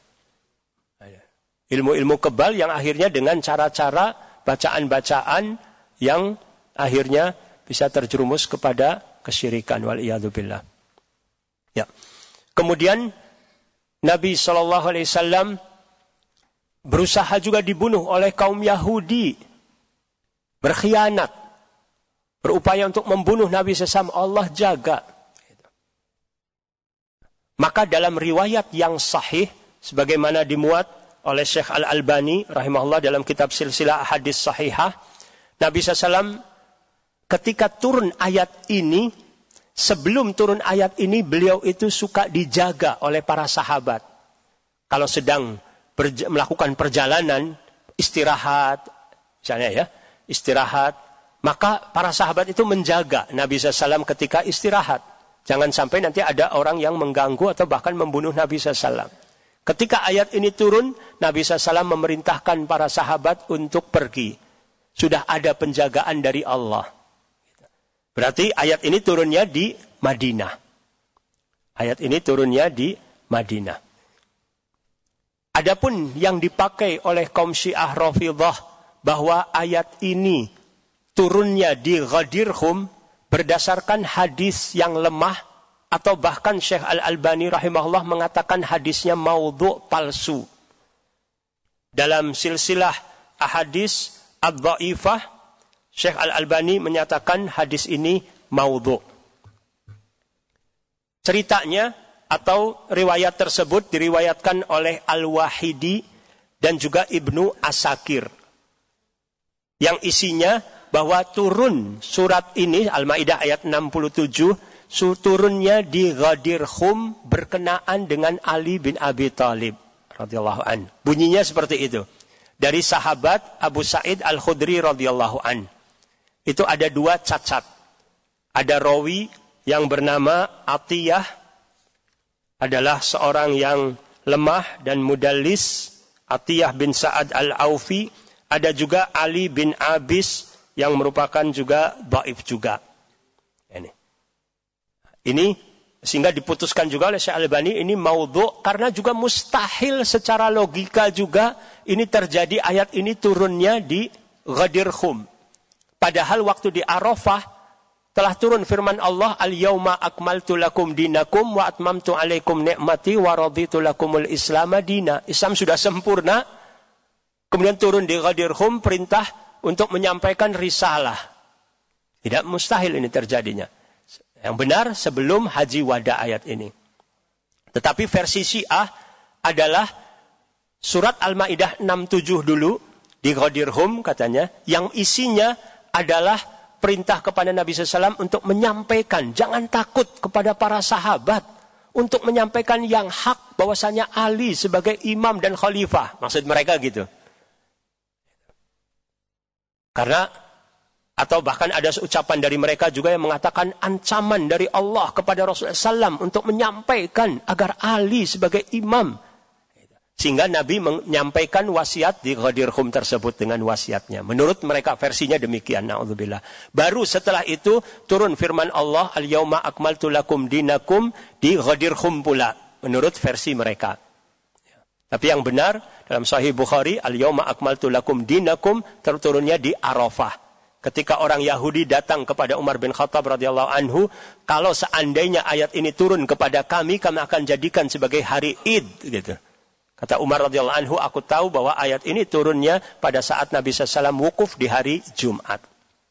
Ilmu-ilmu kebal yang akhirnya dengan cara-cara bacaan-bacaan yang akhirnya bisa terjerumus kepada kesyirikan. Wal'iyadzubillah. Ya. Kemudian Nabi SAW berusaha juga dibunuh oleh kaum Yahudi. Berkhianat. Berupaya untuk membunuh Nabi SAW. Allah jaga. Maka dalam riwayat yang sahih, sebagaimana dimuat oleh Syekh Al-Albani, rahimahullah dalam kitab Silsilah Hadis Sahihah, Nabi SAW ketika turun ayat ini, sebelum turun ayat ini, beliau itu suka dijaga oleh para sahabat. Kalau sedang melakukan perjalanan, istirahat, misalnya ya, istirahat, maka para sahabat itu menjaga Nabi SAW ketika istirahat. Jangan sampai nanti ada orang yang mengganggu atau bahkan membunuh Nabi SAW. Ketika ayat ini turun, Nabi SAW memerintahkan para sahabat untuk pergi. Sudah ada penjagaan dari Allah. Berarti ayat ini turunnya di Madinah. Ayat ini turunnya di Madinah. Adapun yang dipakai oleh kaum Syiah Rafidhah bahwa ayat ini turunnya di Ghadir Khum berdasarkan hadis yang lemah, atau bahkan Syekh Al-Albani rahimahullah mengatakan hadisnya maudhu' palsu. Dalam silsilah ahadis ad-dha'ifah, Syekh Al-Albani menyatakan hadis ini maudhu'. Ceritanya atau riwayat tersebut diriwayatkan oleh Al-Wahidi dan juga Ibnu Asakir. Yang isinya bahwa turun surat ini, Al-Maidah ayat 67, turunnya di Ghadir Khum berkenaan dengan Ali bin Abi Thalib radhiyallahu an. Bunyinya seperti itu. Dari sahabat Abu Sa'id Al-Khudri radhiyallahu an. Itu ada dua cacat. Ada rawi yang bernama Atiyah, adalah seorang yang lemah dan mudallis, Atiyah bin Sa'ad Al-Aufi. Ada juga Ali bin Abis yang merupakan juga dhaif juga. Ini sehingga diputuskan juga oleh Syekh Al-Albani ini maudhu' karena juga mustahil secara logika juga ini terjadi, ayat ini turunnya di Ghadir Khum. Padahal waktu di Arafah telah turun firman Allah, al-yauma akmaltu lakum dinakum wa atmamtu alaikum ni'mati wa raditu lakumul Islam dina. Islam sudah sempurna. Kemudian turun di Ghadir Khum perintah untuk menyampaikan risalah. Tidak mustahil ini terjadinya. Yang benar sebelum haji wada ayat ini. Tetapi versi Syiah adalah surat Al-Maidah 67 dulu di Ghadir Khum katanya, yang isinya adalah perintah kepada Nabi SAW untuk menyampaikan, jangan takut kepada para sahabat, untuk menyampaikan yang hak bahwasanya Ali sebagai imam dan khalifah. Maksud mereka gitu. Karena atau bahkan ada ucapan dari mereka juga yang mengatakan ancaman dari Allah kepada Rasulullah SAW untuk menyampaikan agar Ali sebagai imam. Sehingga Nabi menyampaikan wasiat di Ghadir Khum tersebut dengan wasiatnya. Menurut mereka versinya demikian. Na'udzubillah. Baru setelah itu turun firman Allah, al-yauma akmaltu lakum dinakum di Ghadir Khum pula. Menurut versi mereka. Tapi yang benar dalam Sahih Bukhari, al-yauma akmaltu lakum dinakum terturunnya di Arafah. Ketika orang Yahudi datang kepada Umar bin Khattab radhiyallahu anhu, kalau seandainya ayat ini turun kepada kami akan jadikan sebagai hari Id, gitu. Kata Umar radhiyallahu anhu, aku tahu bahwa ayat ini turunnya pada saat Nabi SAW wukuf di hari Jumat.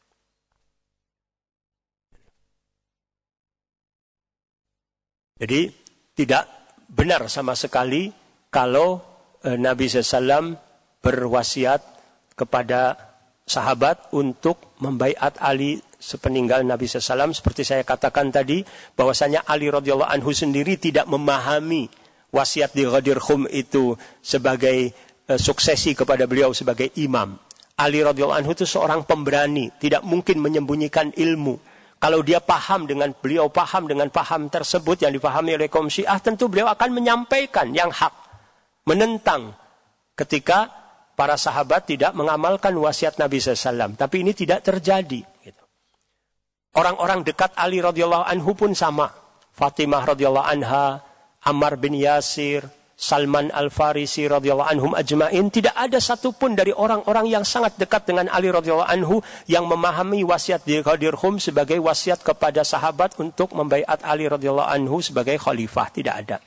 Jadi tidak benar sama sekali kalau Nabi SAW berwasiat kepada sahabat untuk membaiat Ali sepeninggal Nabi SAW. Seperti saya katakan tadi, bahwasanya Ali radhiyallahu anhu sendiri tidak memahami wasiat di Ghadir Khum itu sebagai suksesi kepada beliau sebagai imam. Ali radhiyallahu anhu itu seorang pemberani, tidak mungkin menyembunyikan ilmu. Kalau dia paham dengan beliau paham dengan paham tersebut yang dipahami oleh kaum Syiah, tentu beliau akan menyampaikan yang hak, menentang ketika para sahabat tidak mengamalkan wasiat Nabi SAW. Tapi ini tidak terjadi. Orang-orang dekat Ali radhiyallahu anhu pun sama. Fatimah radhiyallahu anha, Ammar bin Yasir, Salman Al-Farisi radhiyallahu anhum ajma'in. Tidak ada satupun dari orang-orang yang sangat dekat dengan Ali radhiyallahu anhu yang memahami wasiat di Ghadir Khum sebagai wasiat kepada sahabat untuk membaiat Ali radhiyallahu anhu sebagai khalifah. Tidak ada.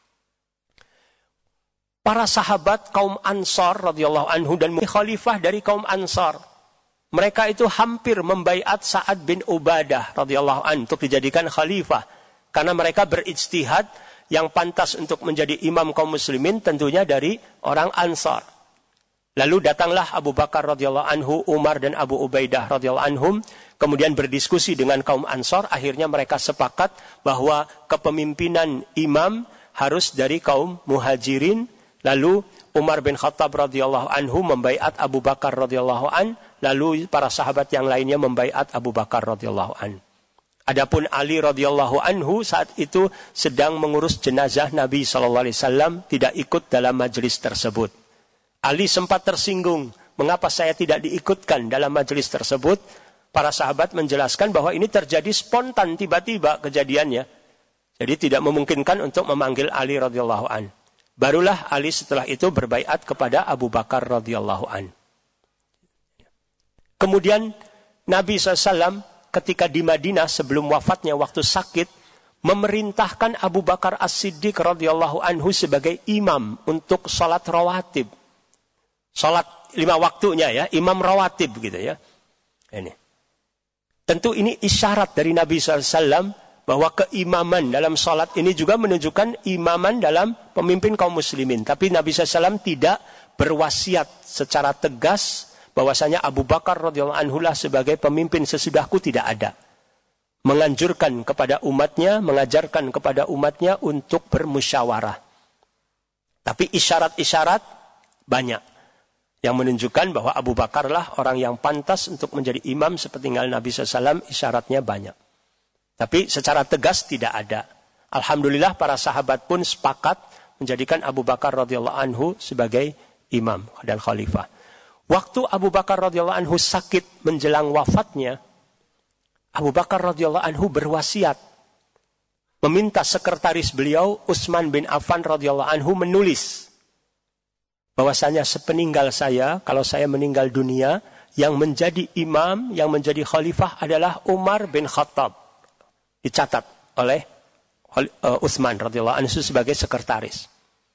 Para sahabat kaum Ansar radhiyallahu anhu dan khalifah dari kaum Ansar, mereka itu hampir membaiat Sa'ad bin Ubadah radhiyallahu anhu untuk dijadikan khalifah, karena mereka berijtihad yang pantas untuk menjadi imam kaum muslimin tentunya dari orang Ansar. Lalu datanglah Abu Bakar radhiyallahu anhu, Umar dan Abu Ubaidah radhiyallahu anhum, kemudian berdiskusi dengan kaum Ansar. Akhirnya mereka sepakat bahwa kepemimpinan imam harus dari kaum Muhajirin, Lalu Umar bin Khattab radhiyallahu anhu membaiat Abu Bakar radhiyallahu an, lalu para sahabat yang lainnya membaiat Abu Bakar radhiyallahu an. Adapun Ali radhiyallahu anhu saat itu sedang mengurus jenazah Nabi sallallahu alaihi wasallam, tidak ikut dalam majelis tersebut. Ali sempat tersinggung, mengapa saya tidak diikutkan dalam majelis tersebut? Para sahabat menjelaskan bahwa ini terjadi spontan, tiba-tiba kejadiannya. Jadi tidak memungkinkan untuk memanggil Ali radhiyallahu an. Barulah Ali setelah itu berbaiat kepada Abu Bakar radhiyallahu an. Kemudian Nabi SAW ketika di Madinah sebelum wafatnya waktu sakit, memerintahkan Abu Bakar As-Siddiq radhiyallahu anhu sebagai imam untuk salat rawatib. Salat 5 waktunya ya, imam rawatib gitu ya. Ini. Tentu ini isyarat dari Nabi SAW bahwa keimaman dalam salat ini juga menunjukkan imaman dalam pemimpin kaum muslimin. Tapi Nabi SAW tidak berwasiat secara tegas bahwasanya Abu Bakar radhiyallahu anhu lah sebagai pemimpin sesudahku, tidak ada. Menganjurkan kepada umatnya, mengajarkan kepada umatnya untuk bermusyawarah. Tapi isyarat-isyarat banyak yang menunjukkan bahwa Abu Bakar lah orang yang pantas untuk menjadi imam sepeninggal Nabi SAW, isyaratnya banyak. Tapi secara tegas tidak ada. Alhamdulillah para sahabat pun sepakat menjadikan Abu Bakar radhiyallahu anhu sebagai imam dan khalifah. Waktu Abu Bakar radhiyallahu anhu sakit menjelang wafatnya, Abu Bakar radhiyallahu anhu berwasiat meminta sekretaris beliau Utsman bin Affan radhiyallahu anhu menulis bahwasanya sepeninggal saya, kalau saya meninggal dunia, yang menjadi imam, yang menjadi khalifah adalah Umar bin Khattab. Dicatat oleh Utsman radhiyallahu anhu sebagai sekretaris.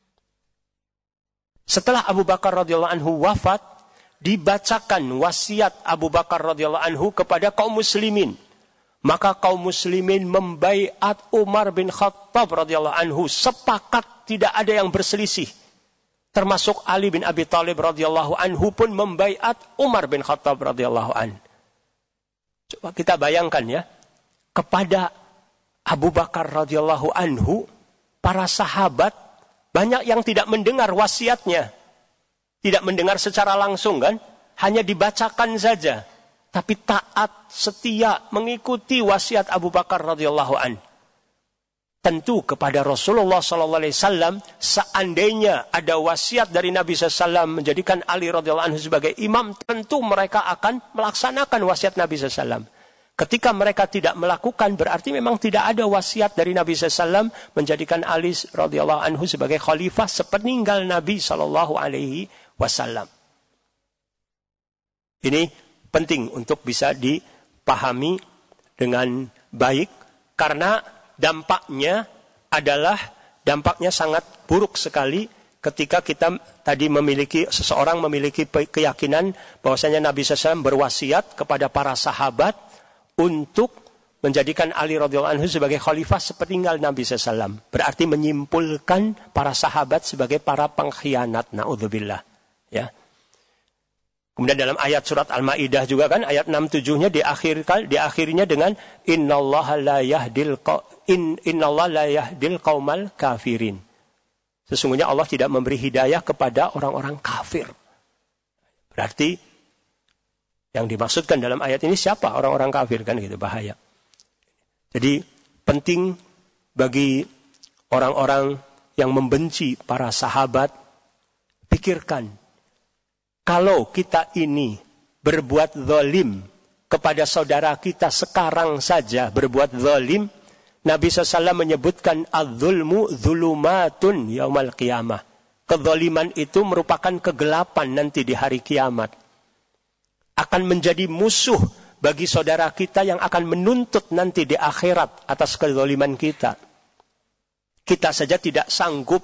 Setelah Abu Bakar radhiyallahu anhu wafat, dibacakan wasiat Abu Bakar radhiyallahu anhu kepada kaum muslimin. Maka kaum muslimin membaiat Umar bin Khattab radhiyallahu anhu, sepakat, tidak ada yang berselisih. Termasuk Ali bin Abi Thalib radhiyallahu anhu pun membaiat Umar bin Khattab radhiyallahu anhu. Coba kita bayangkan ya, kepada Abu Bakar radhiyallahu anhu, para sahabat banyak yang tidak mendengar wasiatnya. Tidak mendengar secara langsung kan, hanya dibacakan saja. Tapi taat, setia, mengikuti wasiat Abu Bakar radhiyallahu anhu. Tentu kepada Rasulullah SAW, seandainya ada wasiat dari Nabi SAW menjadikan Ali radhiyallahu anhu sebagai imam, tentu mereka akan melaksanakan wasiat Nabi SAW. Ketika mereka tidak melakukan, berarti memang tidak ada wasiat dari Nabi SAW menjadikan Ali radhiyallahu anhu sebagai khalifah sepeninggal Nabi SAW. Ini penting untuk bisa dipahami dengan baik, karena dampaknya sangat buruk sekali ketika kita tadi seseorang memiliki keyakinan bahwasanya Nabi SAW berwasiat kepada para sahabat untuk menjadikan Ali radhiyallahu anhu sebagai khalifah sepeninggal Nabi SAW. Berarti menyimpulkan para sahabat sebagai para pengkhianat. Na'udzubillah. Ya. Kemudian dalam ayat surat Al-Maidah juga kan, ayat 6-7-nya diakhirinya dengan innallaha la yahdil qaumal kafirin. Sesungguhnya Allah tidak memberi hidayah kepada orang-orang kafir. Berarti yang dimaksudkan dalam ayat ini siapa? Orang-orang kafir kan gitu, bahaya. Jadi penting bagi orang-orang yang membenci para sahabat, pikirkan. Kalau kita ini berbuat zalim kepada saudara kita sekarang saja berbuat zalim, Nabi SAW menyebutkan az-zulmu zulumatun yaumal qiyamah. Kezaliman itu merupakan kegelapan nanti di hari kiamat. Akan menjadi musuh bagi saudara kita yang akan menuntut nanti di akhirat atas kezaliman kita. Kita saja tidak sanggup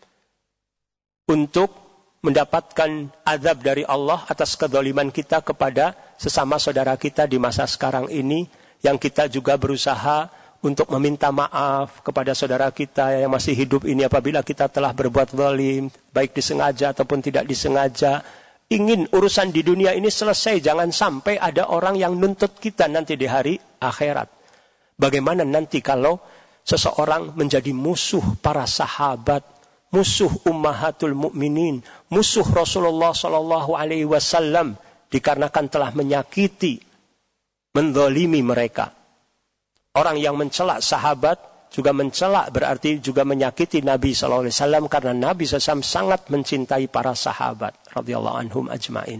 untuk mendapatkan azab dari Allah atas kezaliman kita kepada sesama saudara kita di masa sekarang ini, yang kita juga berusaha untuk meminta maaf kepada saudara kita yang masih hidup ini apabila kita telah berbuat zalim, baik disengaja ataupun tidak disengaja. Ingin urusan di dunia ini selesai, jangan sampai ada orang yang nuntut kita nanti di hari akhirat. Bagaimana nanti kalau seseorang menjadi musuh para sahabat, musuh ummahatul mukminin, musuh Rasulullah sallallahu alaihi wasallam dikarenakan telah menyakiti, menzalimi mereka. Orang yang mencela sahabat juga mencela berarti juga menyakiti Nabi sallallahu alaihi wasallam karena Nabi sallallahu alaihi wasallam sangat mencintai para sahabat radhiyallahu anhum ajmain.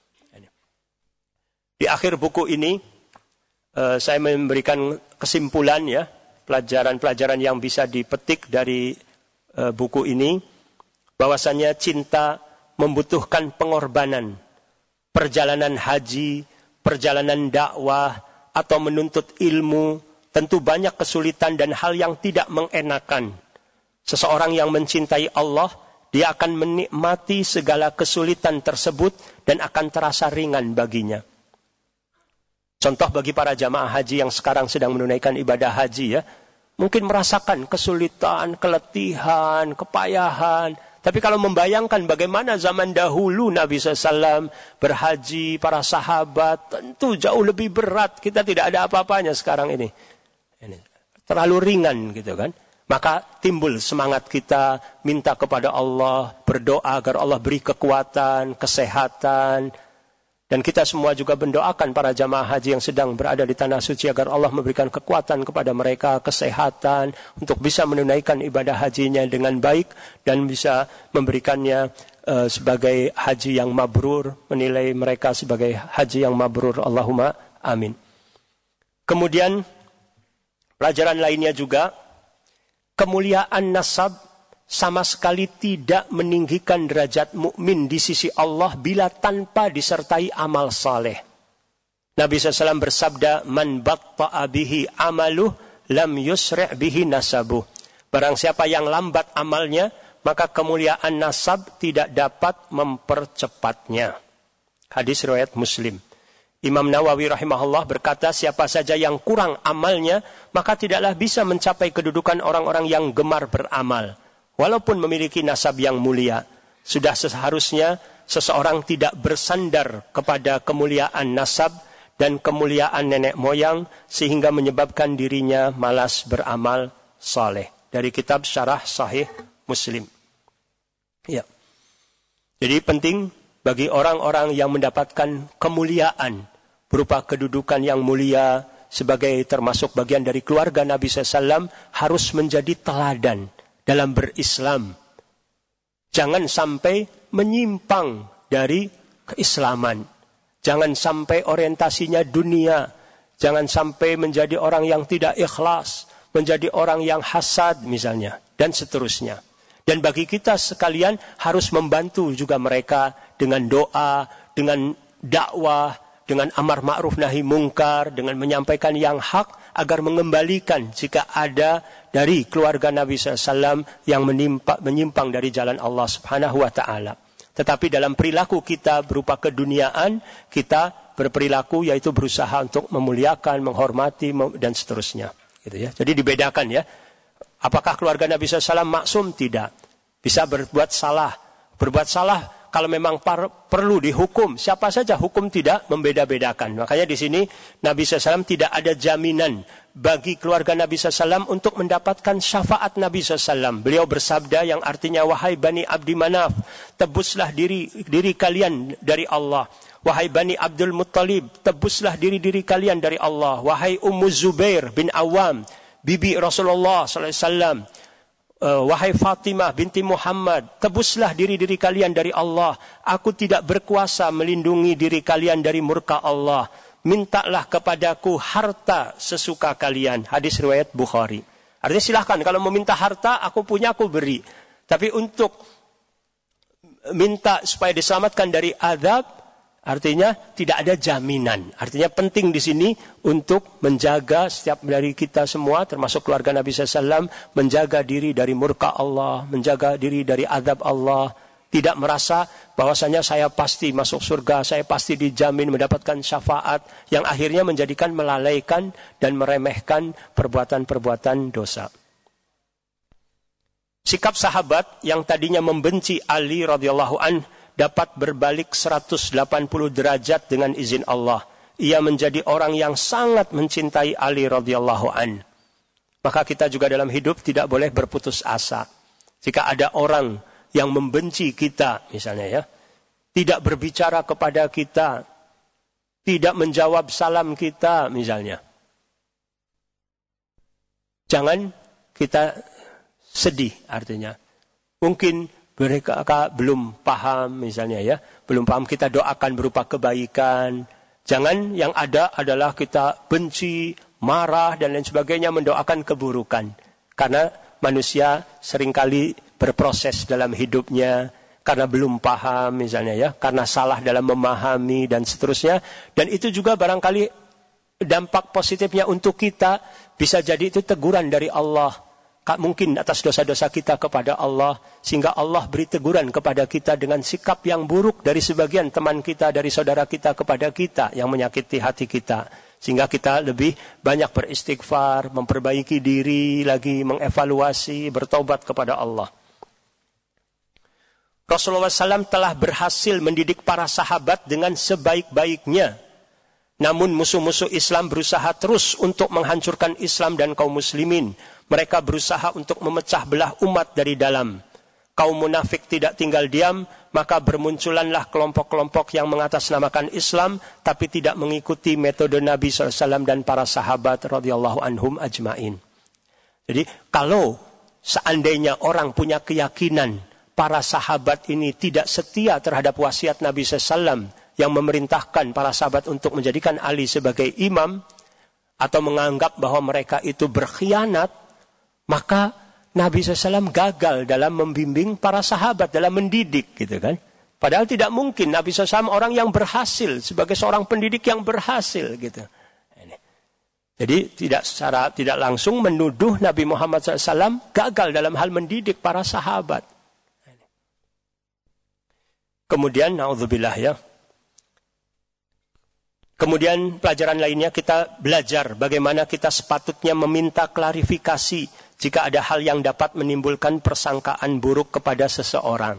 Di akhir buku ini saya memberikan kesimpulan ya, pelajaran-pelajaran yang bisa dipetik dari buku ini, bahwasanya cinta membutuhkan pengorbanan. Perjalanan haji, perjalanan dakwah, atau menuntut ilmu, tentu banyak kesulitan dan hal yang tidak mengenakan. Seseorang yang mencintai Allah, dia akan menikmati segala kesulitan tersebut dan akan terasa ringan baginya. Contoh bagi para jamaah haji yang sekarang sedang menunaikan ibadah haji ya, mungkin merasakan kesulitan, keletihan, kepayahan. Tapi kalau membayangkan bagaimana zaman dahulu Nabi SAW berhaji, para sahabat, tentu jauh lebih berat. Kita tidak ada apa-apanya sekarang ini. Terlalu ringan gitu kan. Maka timbul semangat kita minta kepada Allah, berdoa agar Allah beri kekuatan, kesehatan. Dan kita semua juga mendoakan para jamaah haji yang sedang berada di tanah suci agar Allah memberikan kekuatan kepada mereka, kesehatan untuk bisa menunaikan ibadah hajinya dengan baik dan bisa memberikannya sebagai haji yang mabrur, menilai mereka sebagai haji yang mabrur. Allahumma amin. Kemudian pelajaran lainnya juga, kemuliaan nasab sama sekali tidak meninggikan derajat mukmin di sisi Allah bila tanpa disertai amal saleh. Nabi SAW bersabda, "Man batta'a bihi amaluh, lam yusri' bihi nasabuh." Barang siapa yang lambat amalnya, maka kemuliaan nasab tidak dapat mempercepatnya. Hadis riwayat Muslim. Imam Nawawi rahimahullah berkata, siapa saja yang kurang amalnya, maka tidaklah bisa mencapai kedudukan orang-orang yang gemar beramal. Walaupun memiliki nasab yang mulia, sudah seharusnya seseorang tidak bersandar kepada kemuliaan nasab dan kemuliaan nenek moyang sehingga menyebabkan dirinya malas beramal saleh. Dari kitab Syarah Sahih Muslim. Ya. Jadi penting bagi orang-orang yang mendapatkan kemuliaan berupa kedudukan yang mulia sebagai termasuk bagian dari keluarga Nabi SAW harus menjadi teladan dalam berislam. Jangan sampai menyimpang dari keislaman. Jangan sampai orientasinya dunia. Jangan sampai menjadi orang yang tidak ikhlas. Menjadi orang yang hasad misalnya. Dan seterusnya. Dan bagi kita sekalian harus membantu juga mereka dengan doa, dengan dakwah, dengan amar ma'ruf nahi mungkar, dengan menyampaikan yang hak agar mengembalikan jika ada dari keluarga Nabi SAW yang menyimpang dari jalan Allah Subhanahu wa Ta'ala. Tetapi dalam perilaku kita berupa keduniaan, kita berperilaku yaitu berusaha untuk memuliakan, menghormati dan seterusnya. Gitu ya. Jadi dibedakan ya. Apakah keluarga Nabi SAW maksum? Tidak. Bisa berbuat salah. Berbuat salah kalau memang perlu dihukum, siapa saja hukum tidak membeda-bedakan. Makanya di sini Nabi SAW tidak ada jaminan bagi keluarga Nabi SAW untuk mendapatkan syafaat Nabi SAW. Beliau bersabda yang artinya, wahai Bani Abdi Manaf, tebuslah diri kalian dari Allah. Wahai Bani Abdul Muttalib, tebuslah diri kalian dari Allah. Wahai Ummu Zubair bin Awam, bibi Rasulullah SAW. Wahai Fatimah binti Muhammad, tebuslah diri kalian dari Allah. Aku tidak berkuasa melindungi diri kalian dari murka Allah. Mintalah kepadaku harta sesuka kalian. Hadis riwayat Bukhari. Artinya silahkan, kalau meminta harta, aku punya, aku beri. Tapi untuk minta supaya diselamatkan dari azab, artinya tidak ada jaminan. Artinya penting di sini untuk menjaga setiap dari kita semua, termasuk keluarga Nabi SAW, menjaga diri dari murka Allah, menjaga diri dari azab Allah. Tidak merasa bahwasanya saya pasti masuk surga, saya pasti dijamin mendapatkan syafaat, yang akhirnya menjadikan melalaikan dan meremehkan perbuatan-perbuatan dosa. Sikap sahabat yang tadinya membenci Ali radhiyallahu anhu dapat berbalik 180 derajat dengan izin Allah. Ia menjadi orang yang sangat mencintai Ali radhiyallahu an. Maka kita juga dalam hidup tidak boleh berputus asa. Jika ada orang yang membenci kita, misalnya ya, tidak berbicara kepada kita, tidak menjawab salam kita, misalnya. Jangan kita sedih, artinya. Mungkin mereka belum paham, misalnya ya, belum paham, kita doakan berupa kebaikan. Jangan yang ada adalah kita benci, marah, dan lain sebagainya, mendoakan keburukan. Karena manusia seringkali berproses dalam hidupnya, karena belum paham misalnya ya, karena salah dalam memahami dan seterusnya. Dan itu juga barangkali dampak positifnya untuk kita, bisa jadi itu teguran dari Allah. Mungkin atas dosa-dosa kita kepada Allah, sehingga Allah beri teguran kepada kita dengan sikap yang buruk dari sebagian teman kita, dari saudara kita kepada kita, yang menyakiti hati kita. Sehingga kita lebih banyak beristighfar, memperbaiki diri lagi, mengevaluasi, bertobat kepada Allah. Rasulullah SAW telah berhasil mendidik para sahabat dengan sebaik-baiknya. Namun musuh-musuh Islam berusaha terus untuk menghancurkan Islam dan kaum muslimin. Mereka berusaha untuk memecah belah umat dari dalam. Kaum munafik tidak tinggal diam, maka bermunculanlah kelompok-kelompok yang mengatasnamakan Islam, tapi tidak mengikuti metode Nabi SAW dan para sahabat radhiyallahu anhum ajmain. Jadi kalau seandainya orang punya keyakinan para sahabat ini tidak setia terhadap wasiat Nabi SAW yang memerintahkan para sahabat untuk menjadikan Ali sebagai imam, atau menganggap bahwa mereka itu berkhianat, maka Nabi SAW gagal dalam membimbing para sahabat, dalam mendidik, gitu kan. Padahal tidak mungkin Nabi SAW orang yang berhasil, sebagai seorang pendidik yang berhasil, gitu. Jadi tidak langsung menuduh Nabi Muhammad SAW gagal dalam hal mendidik para sahabat. Kemudian, na'udzubillah ya. Kemudian pelajaran lainnya, kita belajar bagaimana kita sepatutnya meminta klarifikasi jika ada hal yang dapat menimbulkan persangkaan buruk kepada seseorang.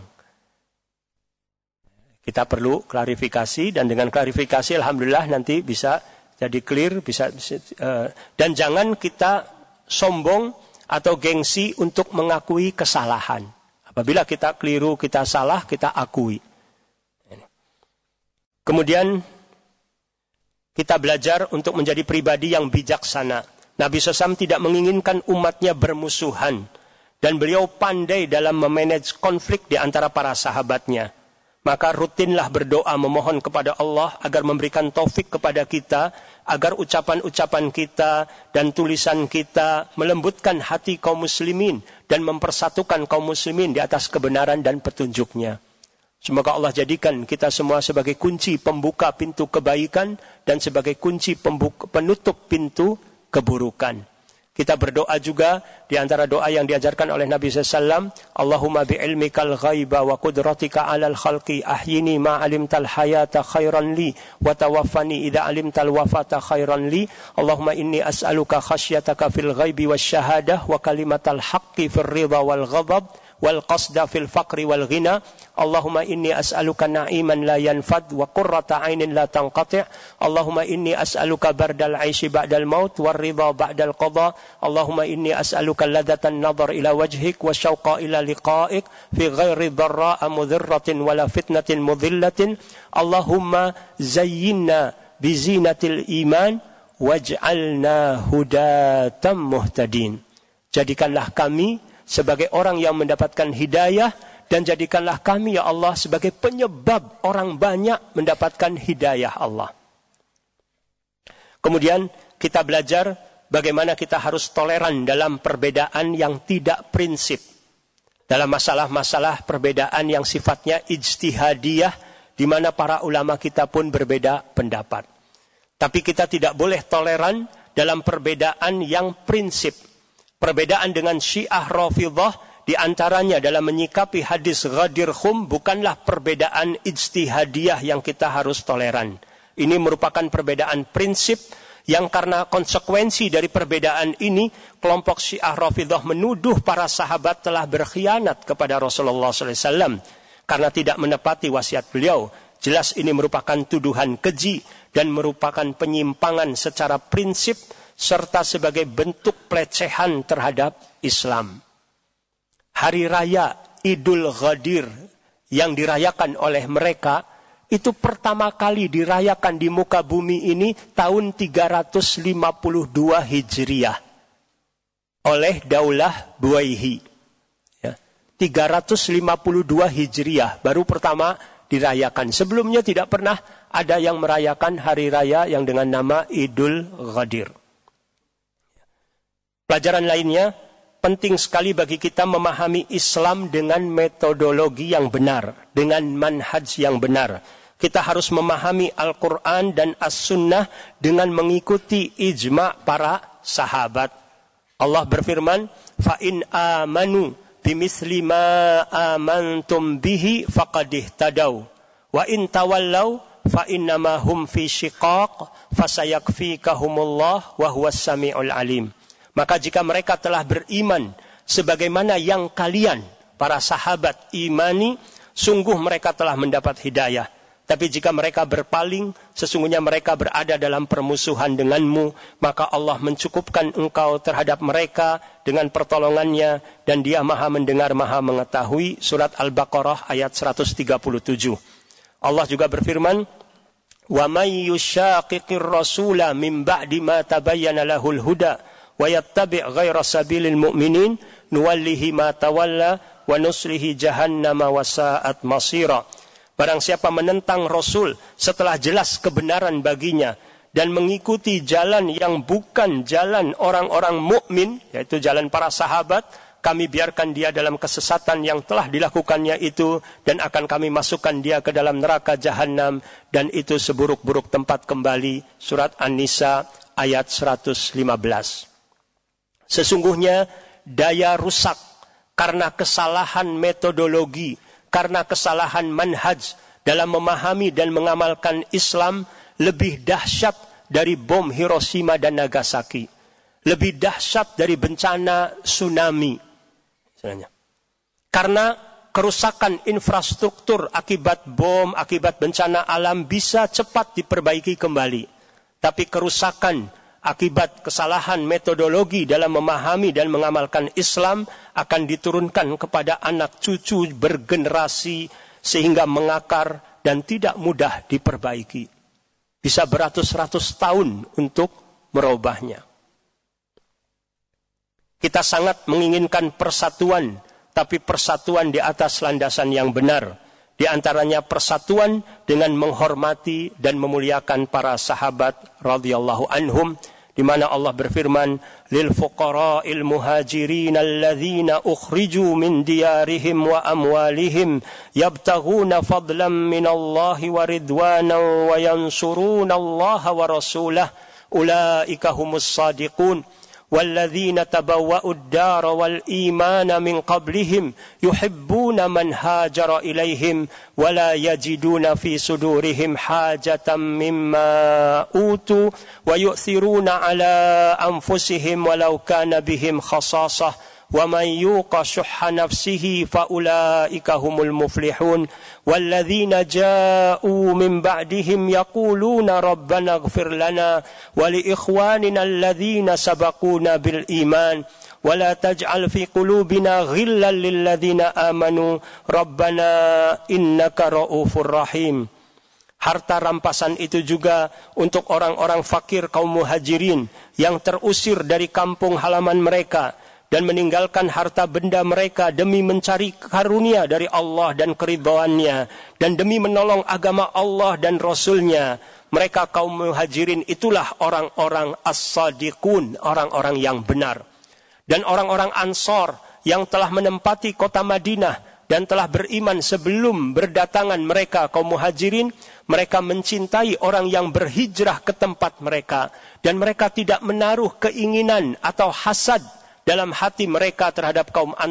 Kita perlu klarifikasi, dan dengan klarifikasi alhamdulillah nanti bisa jadi clear, dan jangan kita sombong atau gengsi untuk mengakui kesalahan. Apabila kita keliru, kita salah, kita akui. Kemudian kita belajar untuk menjadi pribadi yang bijaksana. Nabi SAW tidak menginginkan umatnya bermusuhan, dan beliau pandai dalam memanage konflik di antara para sahabatnya. Maka rutinlah berdoa memohon kepada Allah agar memberikan taufik kepada kita, agar ucapan-ucapan kita dan tulisan kita melembutkan hati kaum muslimin dan mempersatukan kaum muslimin di atas kebenaran dan petunjuknya. Semoga Allah jadikan kita semua sebagai kunci pembuka pintu kebaikan dan sebagai kunci penutup pintu keburukan. Kita berdoa juga di antara doa yang diajarkan oleh Nabi SAW. Allahumma bi'ilmikal ghaiba wa qudratika alal khalqi ahyini ma'alimtal hayata khairan li wa tawaffani idha alimtal wafata khairan li. Allahumma inni as'aluka khasyataka fil ghaibi wa syahadah wa kalimatal haqqi fil ridha wal ghadab wal qasda fil faqri wal ghina. Allahumma inni as'aluka na'iman la yanfad wa qurrata 'ainin la tanqati'. Allahumma inni as'aluka bardal 'aishi ba'dal maut war ridha ba'dal qada. Allahumma inni as'aluka ladatan nadhar ila wajhik wa syauqa ila liqa'ik fi ghairi dharra'a mudhirratin wala fitnatin mudhillatin. Allahumma zayyinna bizinatil iman waj'alna hudatan muhtadin. Jadikanlah kami sebagai orang yang mendapatkan hidayah, dan jadikanlah kami ya Allah sebagai penyebab orang banyak mendapatkan hidayah Allah. Kemudian kita belajar bagaimana kita harus toleran dalam perbedaan yang tidak prinsip. Dalam masalah-masalah perbedaan yang sifatnya ijtihadiyah, di mana para ulama kita pun berbeda pendapat. Tapi kita tidak boleh toleran dalam perbedaan yang prinsip. Perbedaan dengan Syiah Rafidhah di antaranya dalam menyikapi hadis Ghadir Khum bukanlah perbedaan ijtihadiyah yang kita harus toleran. Ini merupakan perbedaan prinsip yang karena konsekuensi dari perbedaan ini, kelompok Syiah Rafidhah menuduh para sahabat telah berkhianat kepada Rasulullah SAW karena tidak menepati wasiat beliau. Jelas ini merupakan tuduhan keji dan merupakan penyimpangan secara prinsip serta sebagai bentuk pelecehan terhadap Islam. hari raya Idul Ghadir yang dirayakan oleh mereka, itu pertama kali dirayakan di muka bumi ini tahun 352 Hijriah oleh Daulah Buwaihi. Ya, 352 Hijriah baru pertama dirayakan. Sebelumnya tidak pernah ada yang merayakan hari raya yang dengan nama Idul Ghadir. Pelajaran lainnya, penting sekali bagi kita memahami Islam dengan metodologi yang benar, dengan manhaj yang benar. Kita harus memahami Al-Quran dan As-Sunnah dengan mengikuti ijma' para sahabat. Allah berfirman, فَإِنْ آمَنُوا بِمِثْلِ مَا آمَنْتُمْ بِهِ فَقَدْ اهْتَدَوْا وَإِنْ تَوَلَّوْا فَإِنَّمَا هُمْ فِي شِقَاقٍ فَسَيَكْفِيكَهُمُ اللَّهُ وَهُوَ السَّمِيعُ الْعَلِيمُ. Maka jika mereka telah beriman sebagaimana yang kalian, para sahabat, imani, sungguh mereka telah mendapat hidayah. Tapi jika mereka berpaling, sesungguhnya mereka berada dalam permusuhan denganmu, maka Allah mencukupkan engkau terhadap mereka dengan pertolongannya, dan Dia Maha mendengar, Maha mengetahui. Surat Al-Baqarah ayat 137. Allah juga berfirman, "Wa may yushaqiqir rasula min ba'di ma tabayyana lahul huda wa yattabi' ghaira sabilil mu'minin nuwallihi ma tawalla wa nuslihi jahannama wa sa'at masira." Barang siapa menentang Rasul setelah jelas kebenaran baginya dan mengikuti jalan yang bukan jalan orang-orang mukmin, yaitu jalan para sahabat, kami biarkan dia dalam kesesatan yang telah dilakukannya itu, dan akan kami masukkan dia ke dalam neraka jahanam, dan itu seburuk-buruk tempat kembali. Surat An-Nisa ayat 115. Sesungguhnya daya rusak karena kesalahan metodologi, karena kesalahan manhaj dalam memahami dan mengamalkan Islam lebih dahsyat dari bom Hiroshima dan Nagasaki. Lebih dahsyat dari bencana tsunami. Karena kerusakan infrastruktur akibat bom, akibat bencana alam bisa cepat diperbaiki kembali. Tapi kerusakan akibat kesalahan metodologi dalam memahami dan mengamalkan Islam akan diturunkan kepada anak cucu bergenerasi sehingga mengakar dan tidak mudah diperbaiki. Bisa beratus-ratus tahun untuk merubahnya. Kita sangat menginginkan persatuan, tapi persatuan di atas landasan yang benar. Di antaranya persatuan dengan menghormati dan memuliakan para sahabat radhiyallahu anhum, di mana Allah berfirman, lil fuqara'il muhajirin alladzina ukhriju min diyarihim wa amwalihim yabtaghuna fadlan minallahi wa ridwanan wa yansuruna Allaha wa rasulahu ulaika humus shadiqun والذين تبوأوا الدار والإيمان من قبلهم يحبون من هاجر إليهم ولا يجدون في صدورهم حاجة مما أوتوا ويؤثرون على أنفسهم ولو كان بهم خصاصة ومن يوق شح نفسه فأولئك هم المفلحون والذين جاءوا من بعدهم يقولون ربنا اغفر لنا ولإخواننا الذين سبقونا بالإيمان ولا تجعل في قلوبنا غلا للذين آمنوا ربنا إنك رؤوف رحيم. Harta rampasan itu juga untuk orang-orang fakir kaum muhajirin yang terusir dari kampung halaman mereka dan meninggalkan harta benda mereka demi mencari karunia dari Allah dan keridhaannya, dan demi menolong agama Allah dan Rasulnya. Mereka kaum muhajirin itulah orang-orang as-sadiqun, orang-orang yang benar. Dan orang-orang Ansor yang telah menempati kota Madinah dan telah beriman sebelum berdatangan mereka kaum muhajirin, mereka mencintai orang yang berhijrah ke tempat mereka, dan mereka tidak menaruh keinginan atau hasad dalam hati mereka terhadap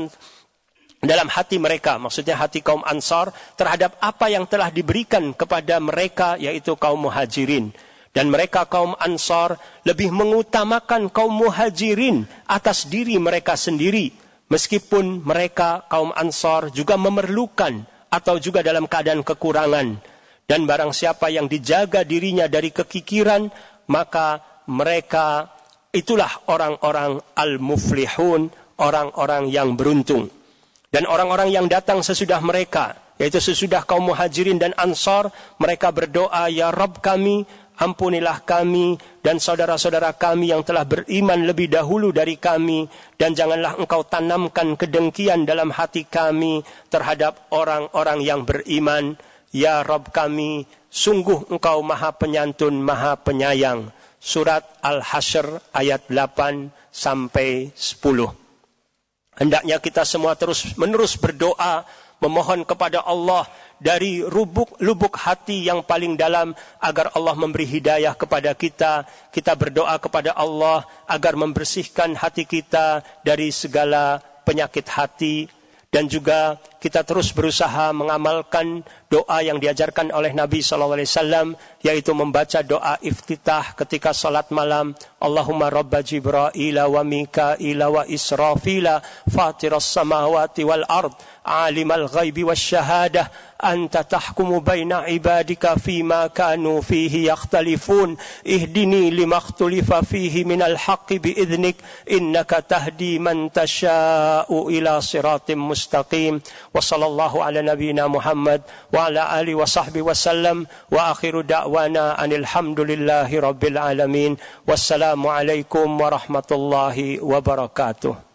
dalam hati mereka, maksudnya hati kaum Ansar, terhadap apa yang telah diberikan kepada mereka, yaitu kaum muhajirin. Dan mereka kaum Ansar lebih mengutamakan kaum muhajirin atas diri mereka sendiri, meskipun mereka kaum Ansar juga memerlukan atau juga dalam keadaan kekurangan. Dan barang siapa yang dijaga dirinya dari kekikiran, maka mereka itulah orang-orang al-muflihun, orang-orang yang beruntung. Dan orang-orang yang datang sesudah mereka, yaitu sesudah kaum Muhajirin dan Ansar, mereka berdoa, ya Rabb kami, ampunilah kami dan saudara-saudara kami yang telah beriman lebih dahulu dari kami, dan janganlah engkau tanamkan kedengkian dalam hati kami terhadap orang-orang yang beriman. Ya Rabb kami, sungguh engkau maha penyantun, maha penyayang. Surat Al-Hasyr ayat 8 sampai 10. Hendaknya kita semua terus-menerus berdoa, memohon kepada Allah dari lubuk hati yang paling dalam agar Allah memberi hidayah kepada kita. Kita berdoa kepada Allah agar membersihkan hati kita dari segala penyakit hati. Dan juga kita terus berusaha mengamalkan doa yang diajarkan oleh Nabi SAW, yaitu membaca doa iftitah ketika salat malam. Allahumma rabba Jibril wa Mikail wa Israfil fatiras samawati wal ard alimal ghaibi wasyahadah anta tahkumu baina ibadika fima kanu fihi yakhtalifun ihdini lima ikhtalifa fihi minal haqqi biidhnik innaka tahdi man tasha'u ila siratim mustaqim. Wa sallallahu ala nabiyyina Muhammad wa ala alihi wa sahbihi wasallam wa akhiru da'wana anil hamdulillahi rabbil alamin. Wassalamu alaikum warahmatullahi wabarakatuh.